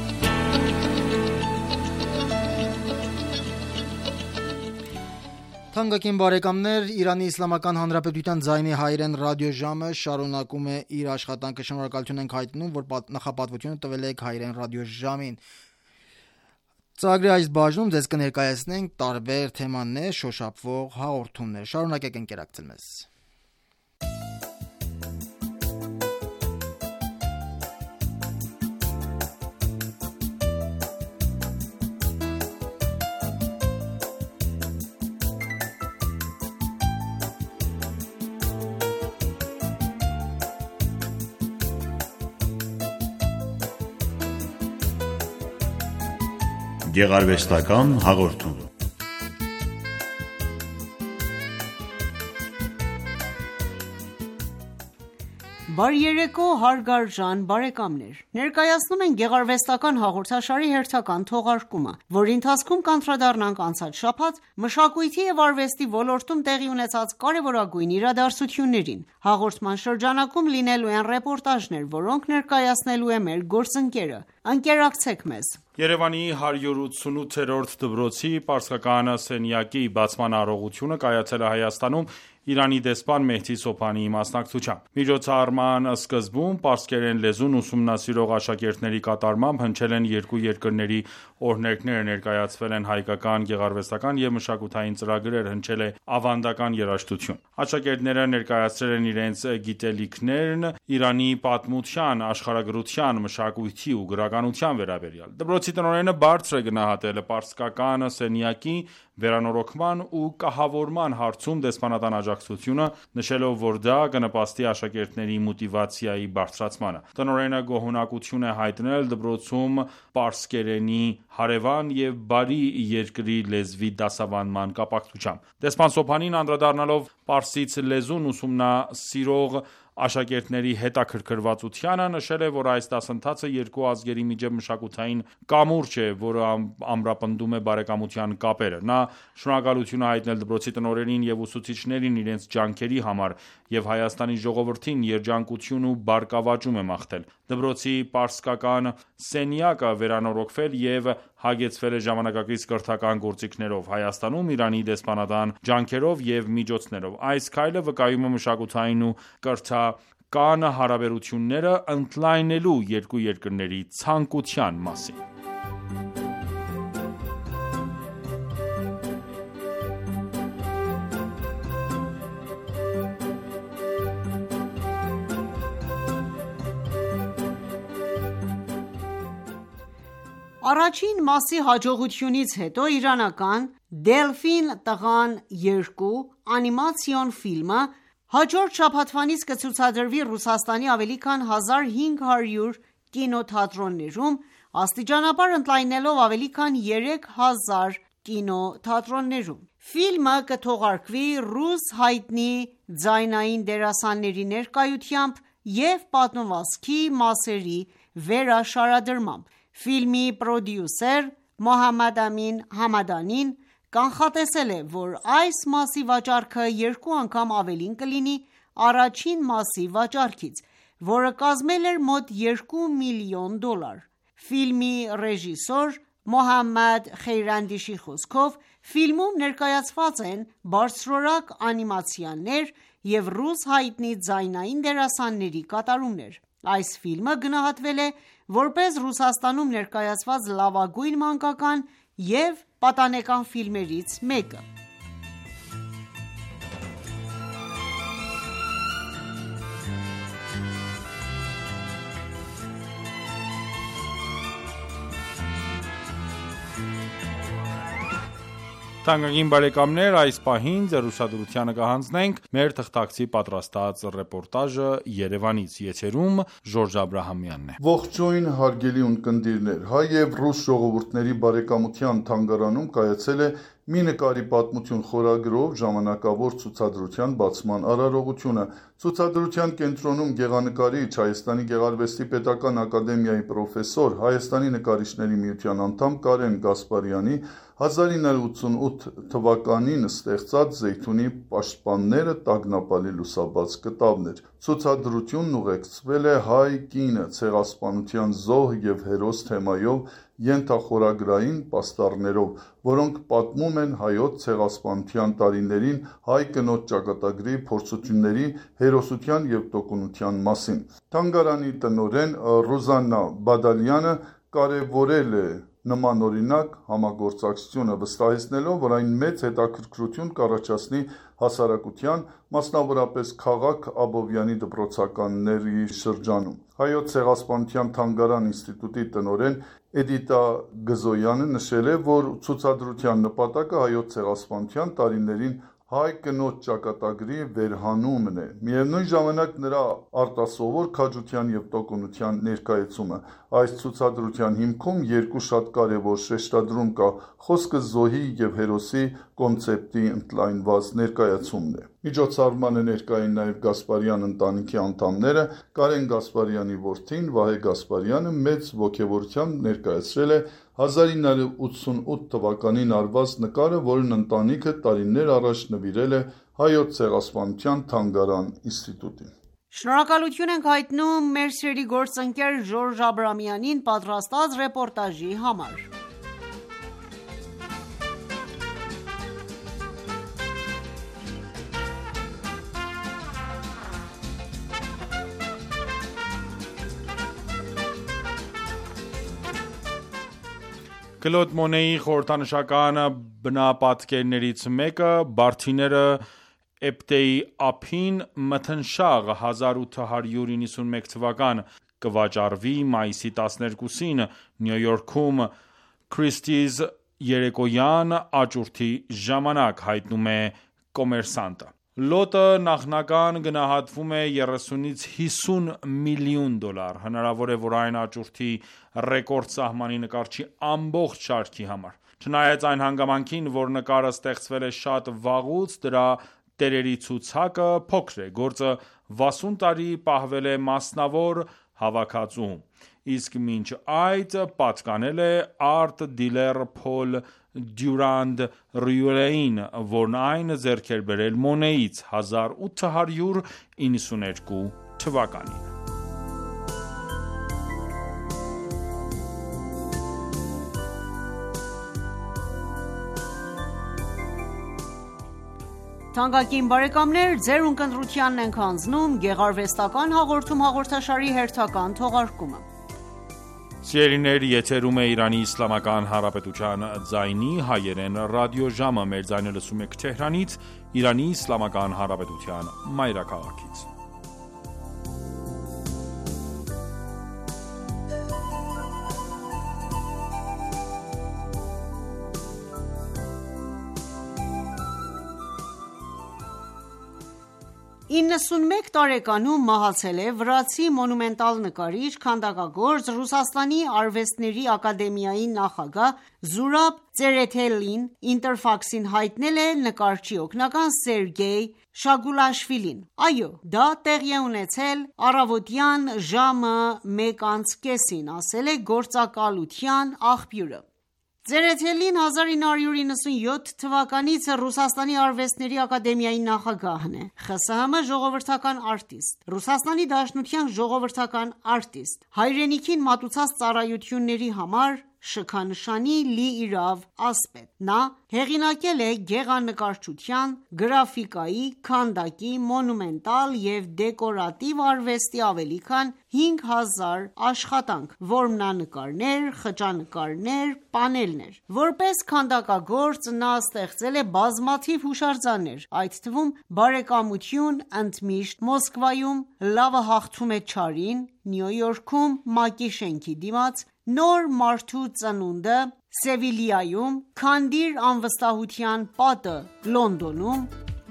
Թանկագին բարեկամներ, Իրանի Իսլամական Հանրապետության ձայնի հայերեն ռադիոժամը շարունակում է իր աշխատանքը։ Շնորհակալություն ենք հայտնում, որ նախապատվությունը տվել եք հայերեն ռադիոժամին։ Ծրագրի այս բաժնում ձեզ կներկայացնենք տարբեր թեմաներ շոշափվող հաղորդումներ։ Շարունակեք ընկերակցել մեզ։ Գեղարվեստական հաղորդում։ Բարի երեկո հարգարժան բարեկամներ։ Ներկայացնում են գեղարվեստական հաղորդաշարի հերթական թողարկումը, որի ընթացքում կանդրադառնանք անցած շաբաթ մշակույթի եւ արվեստի ոլորտում տեղի ունեցած կարևորագույն իրադարձություններին։ Հաղորդման շրջանակում լինելու են ռեպորտաժներ, որոնք ներկայացնելու է մեր գործընկերը։ Ընկերակցեք մեզ։ Երևանի հարյուր ութսունութերորդ դպրոցի պարսկական սենյակի բացման արարողությունը կայացել է Հայաստանում Իրանի դեսպան Մեհդի Սոփանիի մասնակցությամբ։ Միջոցառման սկզբում պարսկերեն լեզուն ուսումնասիրող աշակերտների կատարմամբ հնչել են երկու երկրների օրհներգները, ներկայացվել են հայկական, գեղարվեստական եւ մշակութային ծրագրեր, հնչել է ավանդական երաժշտություն։ Աշակերտները ներկայացրել են իրենց գիտելիքներն Իրանի պատմության, աշխարհագրության, մշակույթի ու գրականության վերաբերյալ։ Դպրոցի տնօրենը բարձր է գնահատել պարսկական սենյակի վերանորոգման ու կահավորման հարցում դեսպանատան աջակցությունը, նշելով, որ դա կնպաստի աշակերտների մոտիվացիայի բարձրացմանը։ Տնօրենը գոհունակություն է հայտնել դպրոցում պարսկերենի հարևան եւ բարի երկրի լեզվի դասավանդման կապակցությամբ։ Դեսպան Սոփանին անդրադառնալով պարսից լեզուն ուսումնասիրող աշակերտների հետաքրքրվածությանը, նշել է, որ այս դասընթացը երկու ազգերի միջև մշակութային կամուրջ է, որը ամրապնդում է բարեկամության կապերը։ Նա շնորհակալություն է հայտնել դպրոցի տնօրենին եւ ուսուցիչներին իրենց ջանքերի համար եւ Հայաստանի ժողովրդին երջանկություն ու բարգավաճում է մաղթել։ Դպրոցի պարսկական սենյակը վերանորոգվել եւ հագեցվել է ժամանակակից կրթական գործիքներով Հայաստանում Իրանի դեսպանատան ջանքերով եւ միջոցներով։ Այս քայլը վկայում է մշակութային ու կրթական հարաբերությունները ընդլայնելու երկու երկրների ցանկության մասին։ Առաջին մասի հաջողությունից հետո իրանական «Դելֆին տղան երկու» անիմացիոն ֆիլմը հաջորդ շաբաթվանից կցուցադրվի Ռուսաստանի ավելի քան հազար հինգ հարյուր կինոթատրոններում, աստիճանաբար ընդլայնելով ավելի քան երեք հազար կինոթատրոններում։ Ֆիլմը կթողարկվի ռուս հայտնի ձայնային դերասանների ներկայությամբ և պատմվածքի մասերի վերաշարադրմամբ։ Ֆիլմի պրոդյուսեր Մոհամմադ Ամին Համադանին կանխատեսել է, որ այս մասի վաճառքը երկու անգամ ավելին կլինի առաջին մասի վաճառքից, որը կազմել էր մոտ երկու միլիոն դոլար։ Ֆիլմի ռեժիսոր Մոհամմադ Խեյրանդիշի խոսքով, ֆիլմում ներկայացված են բարձրորակ անիմացիաներ և ռուս հայտնի ձայնային դերասանների կատարումներ։ Այս ֆիլմը գնահատվել է որպես Ռուսաստանում ներկայացված լավագույն մանկական և պատանեկան ֆիլմերից մեկը։ Թանկագին բարեկամներ, այս պահին ձեր ուշադրությանը կհանձնենք մեր թղթակցի պատրաստած ռեպորտաժը Երևանից, եթերում Ժորժ Աբրահամյանն է։ Ողջույն հարգելի ունկնդիրներ, հայ եւ ռուս ժողովուրդների բարեկամության թանգարանում կայացել է մի նկարի պատմություն խորագրով ժամանակավոր ցուցադրության բացման արարողությունը։ Ցուցադրության կենտրոնում գեղանկարիչ, Հայաստանի գեղարվեստի պետական ակադեմիայի պրոֆեսոր, Հայաստանի նկարիչների միության անդամ Կարեն Գասպարյանի հազար ինը հարյուր ութսունութ թվականին ստեղծած Զեյթունի պաշտպանները տագնապալի լուսաբաց կտավն էր։ Ցուցադրությունն ուղեկցվել է հայ կինը ցեղասպանության զոհ եւ հերոս թեմայով ենթախորագրային պաստառներով, որոնք պատմում են հայոց ցեղասպանության տարիներին հայ կնոջ ճակատագրի փորձությունների, հերոսության եւ տոկունության մասին։ Թանգարանի տնօրեն Ռուզաննա Բադալյանը կարևորել է նմանօրինակ համագործակցությունը, վստահեցնելով, որ այն մեծ հետաքրքրություն կառաջացնի հասարակության, մասնավորապես Քաղաք Աբովյանի դպրոցականների շրջանում։ Հայոց ցեղասպանության թանգարան ինստիտուտի տնօրեն Էդիտա Գզոյանը նշել է, որ ցուցադրության նպատակը հայոց ցեղասպանության տարիներին հայ կնոջ ճակատագրի վերհանումն է։ Միևնույն ժամանակ նրա արտասովոր քաջության եւ տոկունության ներկայացումը։ Այս ցուցադրության հիմքում երկու շատ կարևոր շեշտադրում կա՝ խոսքը զոհի եւ հերոսի կոնցեպտի ընդլայնված ներկայացումն է։ Միջոցառմանը ներկա էին նաեւ Գասպարյան ընտանիքի անդամները, Կարեն Գասպարյանի որդին Վահե Գասպարյանը մեծ ոգևորությամբ ներկայացրել է հազար ինը հարյուր ութսունութ թվականին արված նկարը, որն ընտանիքը տարիներ առաջ նվիրել է Հայոց ցեղասպանության թանգարան ինստիտուտին։ Շնորհակալություն ենք հայտնում մեր սիրելի գործընկեր Ժորժ Աբրամյանին պատրաստած ռեպորտաժի համար։ Կլոդ Մոնեի խորհրդանշական բնապատկերներից մեկը Բարդիները Էպտեի ափին մթնշաղ հազար ութ հարյուր իննսունմեկ թվական կվաճառվի մայիսի տասներկուսին Նյու Յորքում Քրիստիզ երեկոյան աճուրդի ժամանակ, հայտնում է Կոմերսանտը։ Լոտը նախնական գնահատվում է երեսունից հիսուն միլիոն դոլար։ Հնարավոր է, որ այն աճուրդի ռեկորդ սահմանի նկարչի ամբողջ շարքի համար։ Չնայած այն հանգամանքին, որ նկարը ստեղծվել է շատ վաղուց, դրա տերերի ցուցակը փոքր է։ Գործը վասուն տարի պահվել է մասնավոր հավաքածուում, իսկ մինչ այդ պատկանել է արտ դիլեր Փոլ Դյուրանդ Ռյուելին, որն այն ձեռք էր բերել Մոնեից հազար ութ հարյուր իննսուներկու թվականին։ Թանկագին բարեկամներ, ձեր ունկնդրությանն ենք հանձնում գեղարվեստական հաղորդում հաղորդաշարի հերթական թողարկումը։ Սիրելիներ, եթերում է Իրանի Իսլամական Հանրապետության ձայնի հայերեն ռադիոժամը, մեր ձայնը լսում եք Թեհրանից, Իրանի Իսլամական Հանրապետության մայրաքաղաքից։ իննսունմեկ տարեկանում մահացել է վրացի մոնումենտալ նկարիչ, քանդակագործ, Ռուսաստանի արվեստների ակադեմիայի նախագահ Զուրաբ Ծերեթելին Ինտերֆաքսին հայտնել է նկարչի օգնական Սերգեյ Շագուլաշվիլին։ Այո, դա տեղի է ունեցել առավոտյան ժամը մեկ անց կեսին, ասել է գործակալության աղբյուրը։ Ծերեթելին հազար ինը հարյուր իննսունյոթ թվականից Ռուսաստանի արվեստների ակադեմիայի նախագահն է, ԽՍՀՄ ժողովրդական արտիստ, Ռուսաստանի Դաշնության ժողովրդական արտիստ, հայրենիքին մատուցած ծառայությունների համար շքանշանի Լի իրավ ասպետ։ Նա հեղինակել է գեղանկարչության, գրաֆիկայի, քանդակի, մոնումենտալ և դեկորատիվ արվեստի ավելի քան հինգ հազար աշխատանք, որմնանկարներ, խճանկարներ, պանելներ։ Որպես քանդակագործ նա ստեղծել է բազմաթիվ հուշարձաններ, այդ թվում «Բարեկամություն», «Ընդմիշտ Մոսկվայում», «Լավը հաղթում է չարին», Նյու Յորքում ՄԱԿ-ի շենքի դիմաց, «Նոր մարդու ծնունդը», Սևիլիայում, Քանդիր անվստահության պատը Լոնդոնում,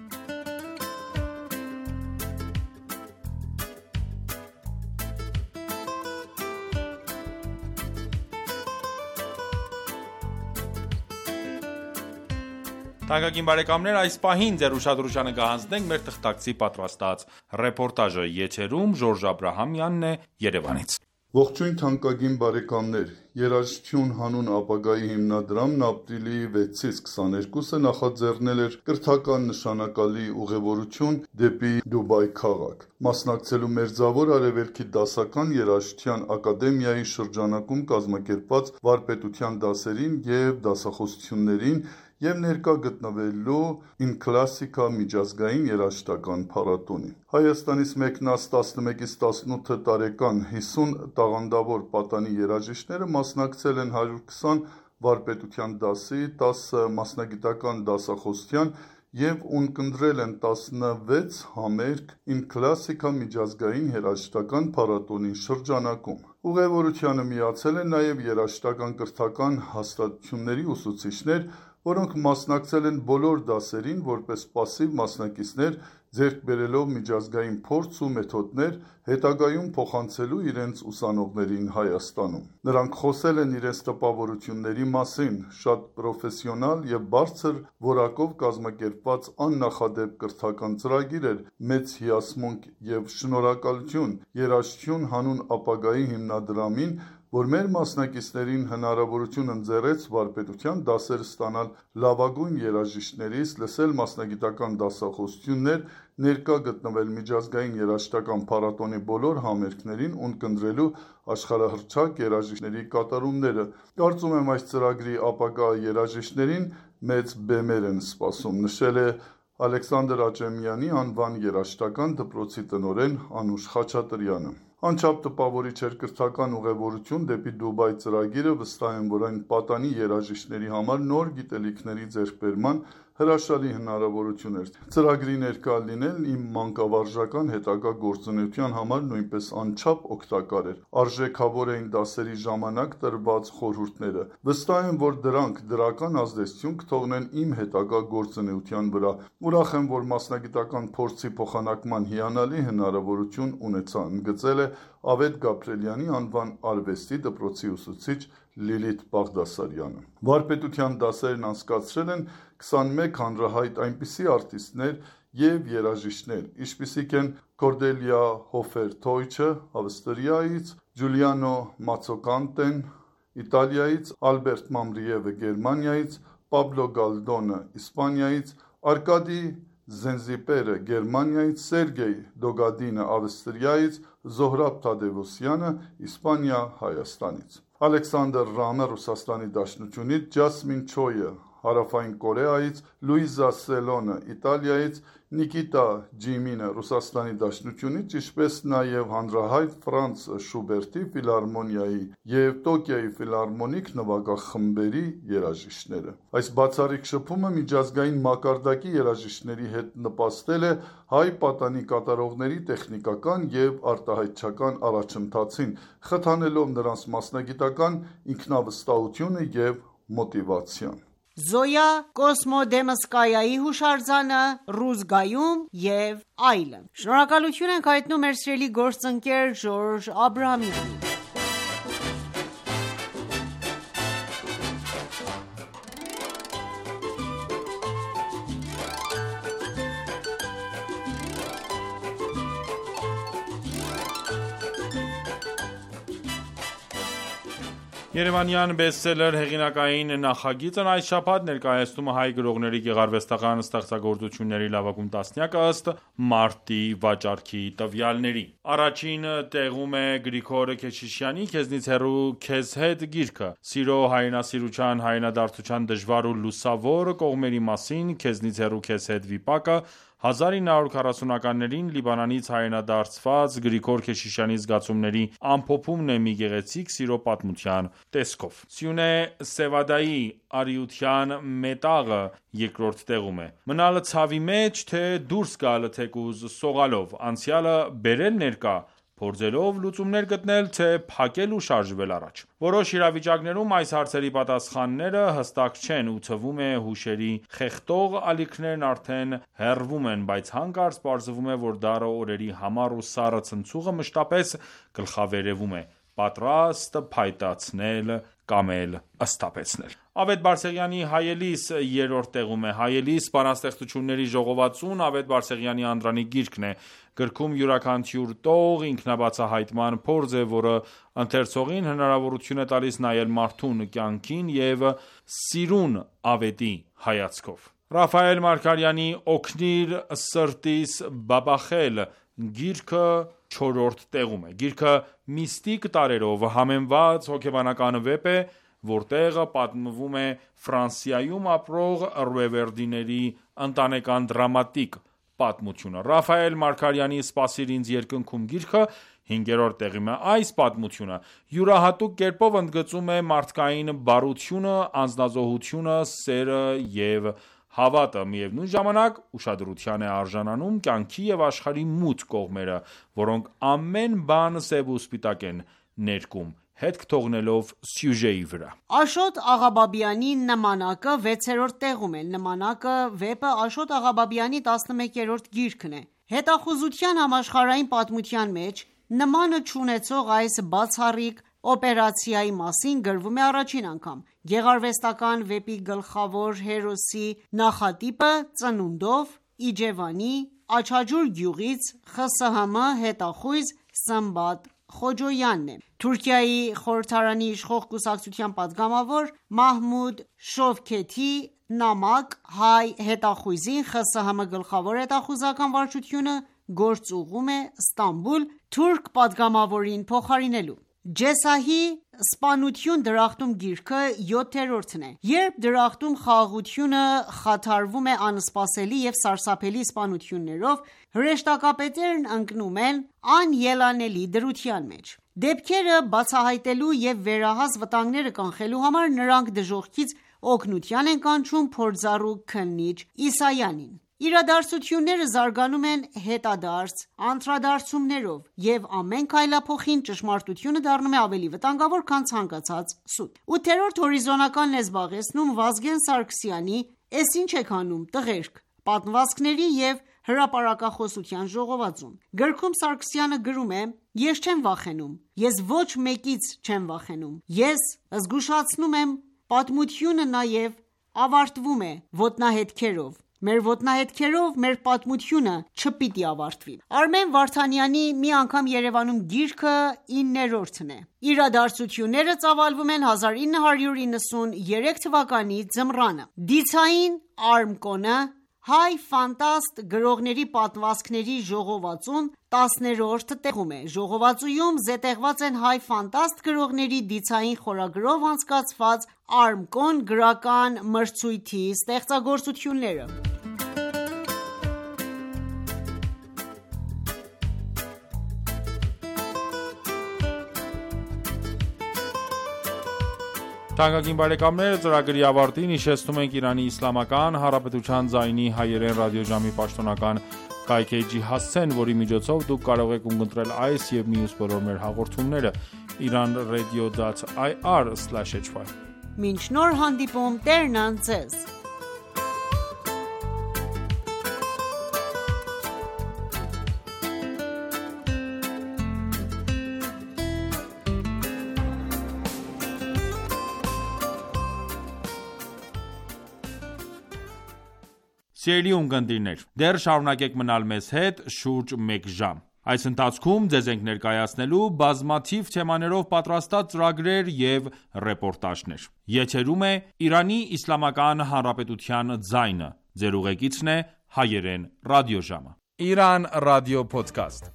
Թանկագին բարեկամներ, այս պահին ձեր ուշադրությանը կհանձնենք մեր թղթակցի պատրաստած ռեպորտաժը, եթերում Ժորժ Աբրահամյանն է Երևանից։ Ողջույն թանկագին բարեկամներ, Երաժշտություն հանուն ապագայի հիմնադրամն ապրիլի վեցից քսաներկուսը նախաձեռնել էր կրթական նշանակալի ուղևորություն դեպի Դուբայ քաղաք։ Մասնակցելու Մերձավոր Արևելքի դասական երաժշտության ակադեմիայի շրջանակում կազմակերպված վարպետության դասերին և դասախոսություններին և ներկա գտնվելու In Classica միջազգային երաժշտական փառատոնին։ Հայաստանից մեկնած տասնմեկից տասնութ տարեկան հիսուն տաղանդավոր պատանի երաժիշտները մասնակցել են հարյուր քսան վարպետության դասի, տասը մասնագիտական դասախոսության և ունկնդրել են տասնվեց համերգ In Classica միջազգային երաժշտական փառատոնի շրջանակում։ Ուղևորությանը միացել են նաև երաժշտական կրթական հաստատությունների ուսուցիչներ, որոնք մասնակցել են բոլոր դասերին որպես պասիվ մասնակիցներ, ձեռք բերելով միջազգային փորձ ու մեթոդներ, հետագայում փոխանցելու իրենց ուսանողներին Հայաստանում։ Նրանք խոսել են իրենց տպավորությունների մասին, շատ պրոֆեսիոնալ և բարձր որակով կազմակերպված աննախադեպ կրթական ծրագիր էր, մեծ հիասմունք և շնորհակալություն Երաժշտություն հանուն ապագայի հիմնադրամին, որ մեր մասնակիցներին հնարավորություն ընձեռեց վարպետության դասեր ստանալ լավագույն երաժիշտներից, լսել մասնագիտական դասախոսություններ, ներկա գտնվել միջազգային երաժշտական փառատոնի բոլոր համերգներին, ունկնդրելու աշխարհահռչակ երաժիշտների կատարումները։ Կարծում եմ այս ծրագրի ապագա երաժիշտներին մեծ բեմեր են սպասում, նշել է Ալեքսանդր Աճեմյանի անվան երաժշտական դպրոցի տնօրեն Անուշ Խաչատրյանը։ Անչափ տպավորիչ էր կրթական ուղևորություն դեպի Դուբայ ծրագիրը, վստահ եմ, որ այն պատանի երաժիշտների համար նոր գիտելիքների ձեռքբերման հրաշալի հնարավորություն էր։ Ծրագրի ներկա լինելն իմ մանկավարժական հետագա գործունեության համար նույնպես անչափ օգտակար էր։ Արժեքավոր էին դասերի ժամանակ տրված խորհուրդները։ Վստահ եմ, որ դրանք դրական ազդեցություն կթողնեն իմ հետագա գործունեության վրա։ Ուրախ եմ, որ մասնագիտական փորձի փոխանակման հիանալի հնարավորություն ունեցա, ընդգծել է Ավետ Գաբրելյանի անվան արվեստի դպրոցի ուսուցիչ Լիլիթ Բաղդասարյանը։ Վարպետության դասերն անցկացրել են քսանմեկ հանրահայտ այնպիսի արտիստներ և երաժիշտներ, ինչպիսիք են Կորդելիա Հոֆեր-Թոյչը Ավստրիայից, Ջուլիանո Մացոկանտեն Իտալիայից, Ալբերտ Մամրիևը Գերմանիայից, Պաբլո Գալդոնը Իսպանիայից, Արկադի Զենզիպերը Գերմանիայից, Սերգեյ Դոգադինը Ավստրիայից, Զոհրաբ Թադևոսյանը Իսպանիա Հայաստանից, Ալեքսանդր Ռամը Ռուսաստանի Դաշնությունից, Ջասմին Չոյը Հարավային Կորեայից, Լուիզա Սելոնը Իտալիայից, Նիկիտա Ջիմինը Ռուսաստանի Դաշնությունից, ինչպես նաև հանրահայտ Ֆրանց Շուբերտի ֆիլհարմոնիայի և Տոկիոյի ֆիլհարմոնիկ նվագախմբերի երաժիշտները։ Այս բացառիկ շփումը միջազգային մակարդակի երաժիշտների հետ նպաստել է հայ պատանի կատարողների տեխնիկական և արտահայտչական առաջընթացին, խթանելով նրանց մասնագիտական ինքնավստահությունը և մոտիվացիան։ Զոյա Կոսմոդեմսկայայի հուշարձանը Ռուզգայում և այլն։ Շնորհակալություն ենք հայտնում մեր սիրելի գործընկեր Ժորժ Աբրահամյանին։ Երևանյան բեսթսելեր հեղինակային նախագիծն այս շաբաթ ներկայացնում է հայ գրողների գեղարվեստական ստեղծագործությունների լավագույն տասնյակը ըստ մարտի վաճառքի տվյալների։ Առաջին տեղում է Գրիգոր Քեչիշյանի «Քեզնից հեռու քեզ հետ» գիրքը։ Սիրո, հայրենասիրության, հայրենադարձության դժվար ու լուսավոր կողմերի մասին «Քեզնից հեռու քեզ հետ» վիպակը հազար ինը հարյուր քառասունականներին Լիբանանից հայրենադարձված Գրիգոր Քեչիշյանի զգացումների ամփոփումն է մի գեղեցիկ սիրո պատմության տեսքով։ Սյունե Սևադայի «Արիության մետաղը» երկրորդ տեղում է։ Մնալ ցավի մեջ, թե դուրս գալ թեկուզ սողալով, անցյալը բերել ներկա, փորձելով լուծումներ գտնել, թե փակել ու շարժվել առաջ։ Որոշ իրավիճակներում այս հարցերի պատասխանները հստակ չեն ու թվում է հուշերի խեղդող ալիքներն արդեն հեռվում են, բայց հանկարծ պարզվում է, որ դառը օրերի համառ ու սառը ցնցուղը մշտապես գլխավերևում է, պատրաստ փայտացնել կամ էլ սթափեցնել։ Ավետ Բարսեղյանի «Հայելիս» երրորդ տեղում է։ «Հայելիս» բանաստեղծությունների ժողովածուն Ավետ Բարսեղյանի անդրանիկ գիրքն է։ Գրքում յուրաքանչյուր տող ինքնաբացահայտման փորձ է, որը ընթերցողին հնարավորություն է տալիս նայել մարդուն, կյանքին և սիրուն ավետի հայացքով։ Ռաֆայել Մարգարյանի «Օգնիր սրտիս բաբախել» գիրքը չորրորդ տեղում է։ Գիրքը միստիկ տարրերով համեմված հոգեբանական վեպ է, որտեղ պատմվում է Ֆրանսիայում ապրող ռուևերդիների ընտանեկան դրամատիկ պատմությունը։ Ռաֆայել Մարգարյանի «Սպասիր ինձ» երկնքում գիրքը հինգերորդ տեղում է։ Այս պատմությունը յուրահատուկ կերպով ընդգծում է մարդկային բարությունը, անձնազոհությունը, սերը և հավատը, միևնույն ժամանակ ուշադրության է արժանանում կյանքի և աշխարհի մութ կողմերը, որոնք ամեն բան սև ու սպիտակ են ներկում, հետք թողնելով սյուժեի վրա։ Աշոտ Աղաբաբյանի «Նմանակը» վեցերորդ տեղում է։ «Նմանակը» վեպը Աշոտ Աղաբաբյանի տասնմեկերորդ գիրքն է։ Հետախուզության համաշխարհային պատմության մեջ նմանը չունեցող այս բացառիկ օպերացիայի մասին գրվում է առաջին անգամ։ Գեղարվեստական վեպի գլխավոր հերոսի նախատիպը ծնունդով Իջևանի Աչաջուր գյուղից ԽՍՀՄ հետախույզ Սմբատ Խոջոյանն է։ Թուրքիայի խորհրդարանի իշխող կուսակցության պատգամավոր Մահմուդ Շովքեթի «Նամակ» հայ հետախույզին ԽՍՀՄ գլխավոր հետախուզական վարչությունը գործուղում է Ստամբուլ թուրք պատգամավորին փոխարինելու։ Ջեսահի «Սպանություն դրախտում» գիրքը յոթերորդն է։ Երբ դրախտում խաղաղությունը խաթարվում է անսպասելի և սարսափելի սպանություններով, հրեշտակապետերն ընկնում են անելանելի դրության մեջ։ Դեպքերը բացահայտելու և վերահաս վտանգները կանխելու համար նրանք դժոխքից օգնության են կանչում փորձառու քննիչ Իսայանին։ Իրադարձությունները զարգանում են հետադարձ անդրադարձումներով, և ամեն քայլափոխին ճշմարտությունը դառնում է ավելի վտանգավոր, քան ցանկացած սուտ։ Ութերորդ հորիզոնականն է զբաղեցնում Վազգեն Սարգսյանի «Էս ինչ եք անում, տղերք» պատմվածքների և հրապարակախոսության ժողովածուն։ Գրքում Սարգսյանը գրում է. «Ես չեմ վախենում, ես ոչ մեկից չեմ վախենում, ես զգուշացնում եմ, պատմությունը նաև ավարտվում է ոտնահետքերով, մեր ոտնահետքերով մեր պատմությունը չպիտի ավարտվի»։ Արմեն Վարդանյանի «Մի անգամ Երևանում» գիրքը իններորդն է։ Իրադարձությունները ծավալվում են հազար ինը հարյուր իննսուներեք թվականի ձմռանը։ Դիցային Արմկոնը հայ ֆանտաստ գրողների պատմվածքների ժողովածուն տասներորդ տեղում է։ Ժողովածուում զետեղված են հայ ֆանտաստ գրողների դիցային խորագրով անցկացված Արմկոն գրական մրցույթի ստեղծագործությունները։ Թանկագին բարեկամներ, ծրագրի ավարտին հիշեցնում ենք Իրանի Իսլամական Հանրապետության ձայնի հայերեն ռադիոժամի պաշտոնական կայքէջի հասցեն, որի միջոցով դուք կարող եք ունկնդրել այս և մյուս բոլոր մեր հաղորդումները իրանradio.ir slash hy։ Մինչ նոր հանդիպում, Տերն անց ձեզ։ Սիրելի ունկնդիրներ, դեռ շարունակեք մնալ մեզ հետ շուրջ մեկ ժամ։ Այս ընթացքում ձեզ ենք ներկայացնելու բազմաթիվ թեմաներով պատրաստած ծրագրեր և ռեպորտաժներ։ Եթերում է Իրանի Իսլամական Հանրապետության ձայնը։ Ձեր ուղեկիցն է հայերեն ռադիոժամը։ Iran Radio Podcast։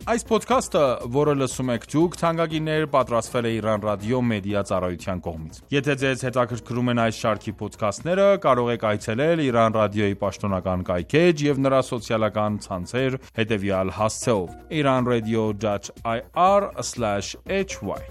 Այս ոդքասթը, որը լսում եք դուք, թանկագիններ, պատրաստվել է Iran Radio Media ծառայության կողմից։ Եթե ձեզ հետաքրքրում են այս շարքի ոդքասթները, կարող եք այցելել Iran Radio-ի պաշտոնական կայքէջ եւ նրա սոցիալական ցանցեր հետեւյալ հասցեով՝ iranradio dot i r slash h y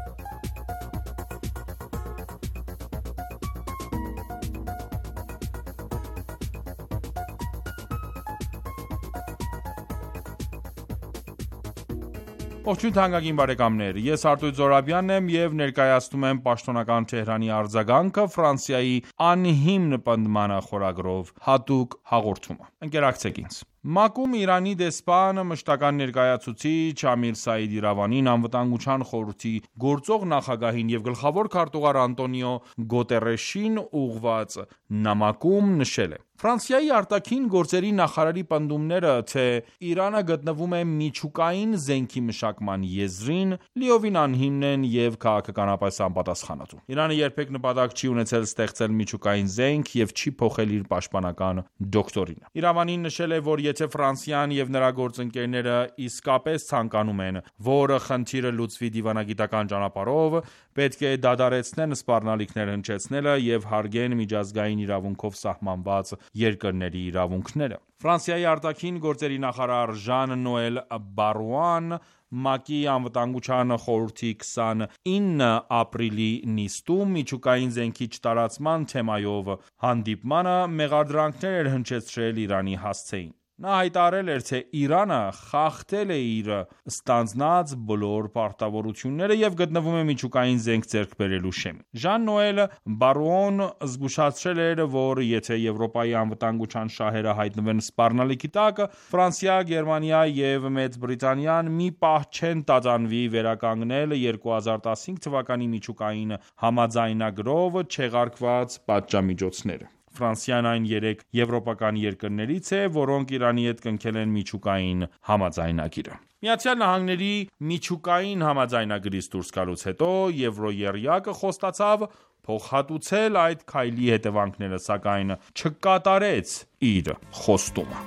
Ողջույն թանկագին բարեկամներ, ես Արտույտ Զոհրաբյանն եմ եւ ներկայացնում եմ պաշտոնական Թեհրանի արձագանքը Ֆրանսիայի անհիմն պնդմանը խորագրով հատուկ հաղորդումը։ Ընկերակցեք ինձ։ ՄԱԿ-ում Իրանի դեսպան, մշտական ներկայացուցիչ Ամիր Սաիդ Իրավանին անվտանգության խորհրդի գործող նախագահին եւ գլխավոր քարտուղար Անտոնիո Գոտերեշին ուղղված նամակում նշել է. Ֆրանսիայի արտաքին գործերի նախարարի պնդումները, թե Իրանը գտնվում է միջուկային զենքի մշակման եզրին, լիովին անհիմն են եւ քաղաքականապես անպատասխանատու։ Իրանը երբեք նպատակ չի ունեցել ստեղծել միջուկային զենք եւ չի փոխել իր պաշտպանական դոկտրինը։ Իրավանին նշել է, որ եթե Ֆրանսիան եւ նրա գործընկերները իսկապես ցանկանում են, որ խնդիրը լուծվի դիվանագիտական ճանապարհով, պետք է դադարեցնեն սպառնալիքներ հնչեցնելը եւ հարգեն միջազգային իրավունքով սահմանված երկրների իրավունքները։ Ֆրանսիայի արտաքին գործերի նախարար Ժան-Նոել Բարոան ՄԱԿ-ի անվտանգության խորհրդի քսանինը ապրիլի նիստում միջուկային զենքի չտարածման թեմայով հանդիպմանը մեղադրանքներ էր հնչեցրել Իրանի հասցեին։ Նա հայտարարել էր, թե Իրանը խախտել է իր ստանձնած բոլոր պարտավորությունները եւ գտնվում է միջուկային զենք ձեռք բերելու շեմին։ Ժան-Նոել Բարոն զգուշացրել էր, որ եթե Եվրոպայի անվտանգության շահերը հայտնվեն սպառնալիքի տակ, Ֆրանսիա, Գերմանիա եւ Մեծ Բրիտանիան մի պահ չեն տատանվի վերականգնել երկու հազար տասնհինգ թվականի միջուկային համաձայնագրով չեղարկված պատժամիջոցները։ Ֆրանսիան այն երեք եվրոպական երկրներից է, որոնք Իրանի հետ կնքել են միջուկային համաձայնագիրը։ Միացյալ Նահանգների միջուկային համաձայնագրից դուրս գալուց հետո Եվրոերիակը խոստացավ փոխհատուցել այդ քայլի հետևանքները, սակայն չկատարեց իր խոստումը։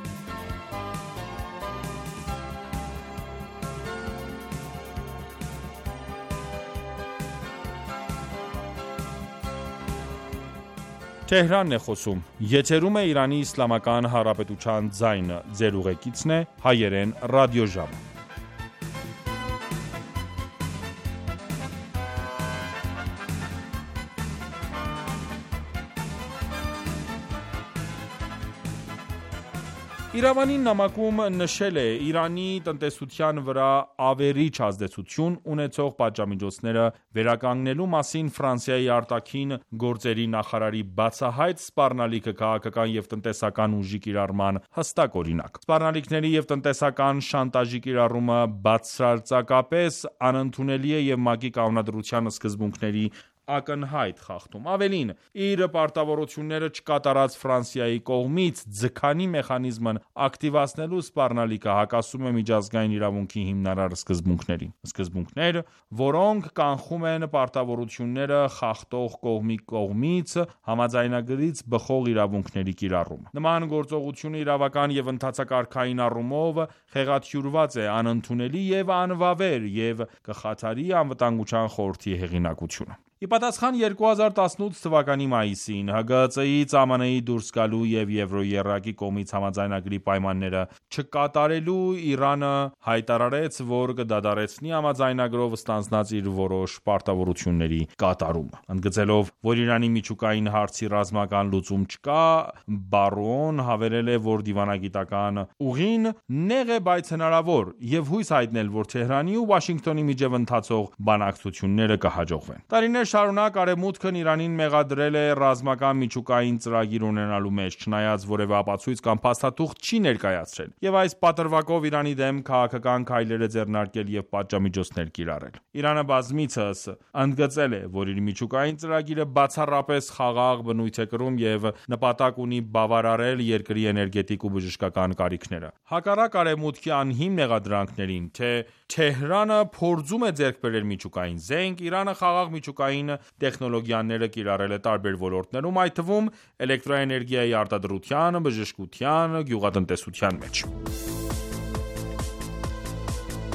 Թեհրանն է խոսում։ Եթերում է Իրանի Իսլամական Հանրապետության ձայնը։ Ձեր ուղեկիցն է հայերեն ռադիոժամը։ Իրավանի նամակում նշել է Իրանի տնտեսության վրա ավերիչ ազդեցություն ունեցող պատժամիջոցները վերականգնելու մասին Ֆրանսիայի արտաքին գործերի նախարարի բացահայտ սպառնալիքը քաղաքական եւ տնտեսական ուժի կիրառման հստակ օրինակ։ Սպառնալիքների եւ տնտեսական շանտաժի կիրառումը բացարձակապես անընդունելի է եւ ՄԱԿ-ի կանոնադրության սկզբունքների ակնհայտ խախտում։ Ավելին, իր պարտավորությունները չկատարած Ֆրանսիայի կողմից ձգանի մեխանիզմն ակտիվացնելու սպառնալիքը հակասում է միջազգային իրավունքի հիմնարար սկզբունքներին։ Սկզբունքներ, որոնք կանխում են պարտավորությունները խախտող կողմի կողմից համաձայնագրից բխող իրավունքների կիրառումը։ Նման գործողությունը իրավական եւ ընթացակարգային առումով խեղաթյուրված է, անընդունելի եւ անվավեր եւ կխաթարի անվտանգության խորհրդի հեղինակությունը։ Ի պատասխան երկու հազար տասնութ թվականի մայիսին ՀԳՑ-ից ԱՄՆ-ի դուրս գալու եւ Եվրոերակի կողմից համաձայնագրի պայմանները չկատարելու Իրանը հայտարարեց, որ կդադարեցնի համաձայնագրով ստանձնած իր որոշ պարտավորությունների կատարումը։ Ընդգծելով, որ Իրանի միջուկային հարցի ռազմական լուծում չկա, Բարոն հավելել է, որ դիվանագիտական ուղին նեղ է, բայց հնարավոր եւ հույս հայտնել, որ Թեհրանի ու Վաշինգտոնի միջև ընթացող բանակցությունները կհաջողվեն։ Տարիներ շարունակ Արևմուտքն Իրանին մեղադրել է ռազմական միջուկային ծրագիր ունենալու մեջ, չնայած որևէ ապացույց կամ փաստաթուղթ չի ներկայացրել, եւ այս պատրվակով Իրանի դեմ քաղաքական քայլեր է ձեռնարկել եւ պատժամիջոցներ կիրառել։ Իրանը բազմիցս ընդգծել է, որ իր միջուկային ծրագիրը բացառապես խաղաղ բնույթ է կրում եւ նպատակ ունի բավարարել երկրի էներգետիկ ու բժշկական կարիքները։ Հակառակ Արևմուտքի անհիմն մեղադրանքներին, թե Թեհրանը փորձում է ձեռք բերել միջուկային զենք, Իրանը խաղաղ միջուկային տեխնոլոգիաները կիրառել է տարբեր ոլորտներում, այդ թվում էլեկտրոէներգիայի արտադրության, բժշկության, գյուղատնտեսության մեջ։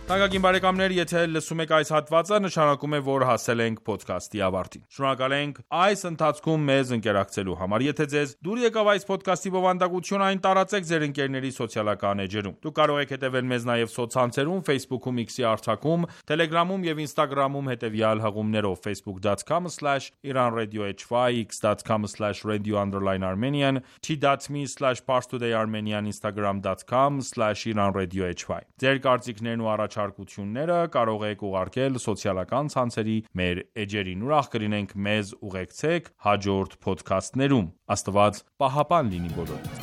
Թանկագին բարեկամներ, եթե լսում եք այս հատվածը, նշանակում է, որ հասել ենք ոդքասթի ավարտին։ Շնորհակալ ենք այս ընթացքում մեզ ընկերակցելու համար։ Եթե ձեզ դուր եկավ այս ոդքասթի բովանդակությունը, այն տարածեք ձեր ընկերների սոցիալական էջերում։ Դուք կարող եք հետևել մեզ նաև սոցցանցերում, Facebook-ում, X-ի արտակում, Telegram-ում եւ Instagram-ում հետևյալ հղումներով facebook dot com slash iran radio h y, x dot com slash radio underline armenian, t dot m slash parstoday armenian, instagram dot com slash iran radio h y։ Ձեր կարծիքներն ու առաջարկությունները կարող եք ուղարկել սոցիալական ցանցերի մեր էջերին։ Ուրախ կլինենք մեզ ուղեկցեք հաջորդ ոդքասթներում։ Աստված պահապան լինի բոլորիդ։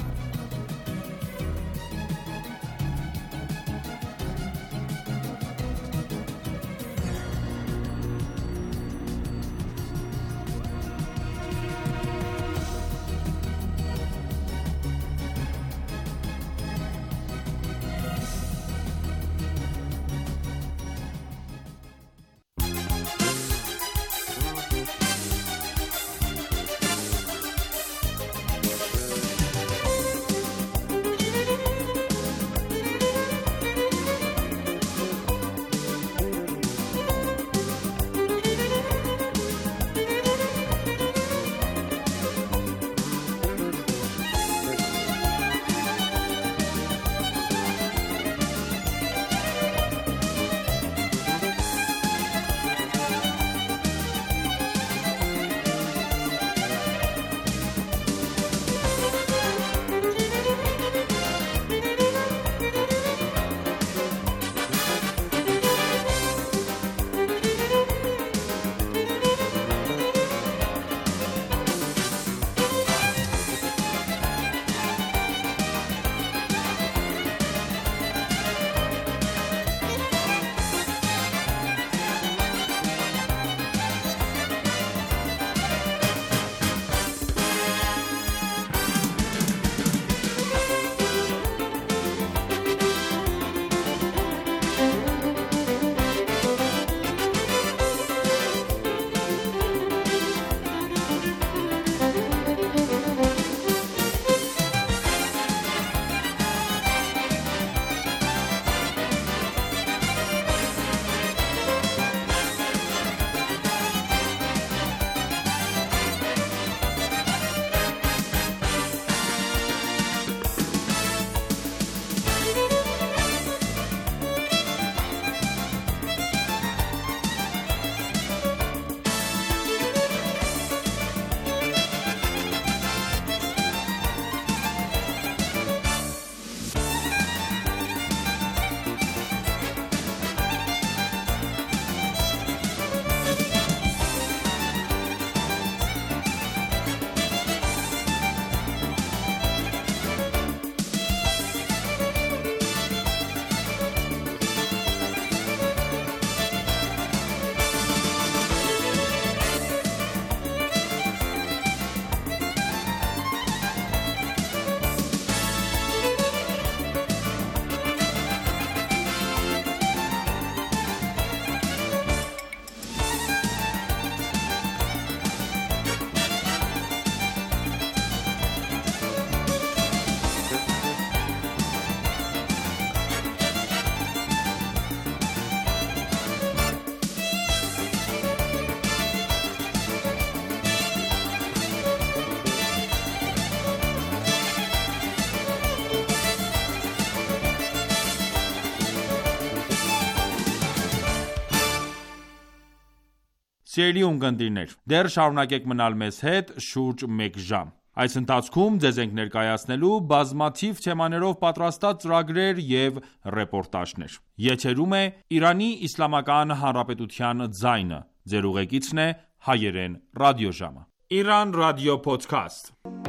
Սիրելի ունկնդիրներ, դեռ շարունակեք մնալ մեզ հետ շուրջ մեկ ժամ։ Այս ընթացքում ձեզ ենք ներկայացնելու բազմաթիվ թեմաներով պատրաստած ծրագրեր և ռեպորտաժներ։ Եթերում է Իրանի Իսլամական Հանրապետության ձայնը։ Ձեր ուղեկիցն է Հայերեն ռադիոժամը։ Iran Radio Podcast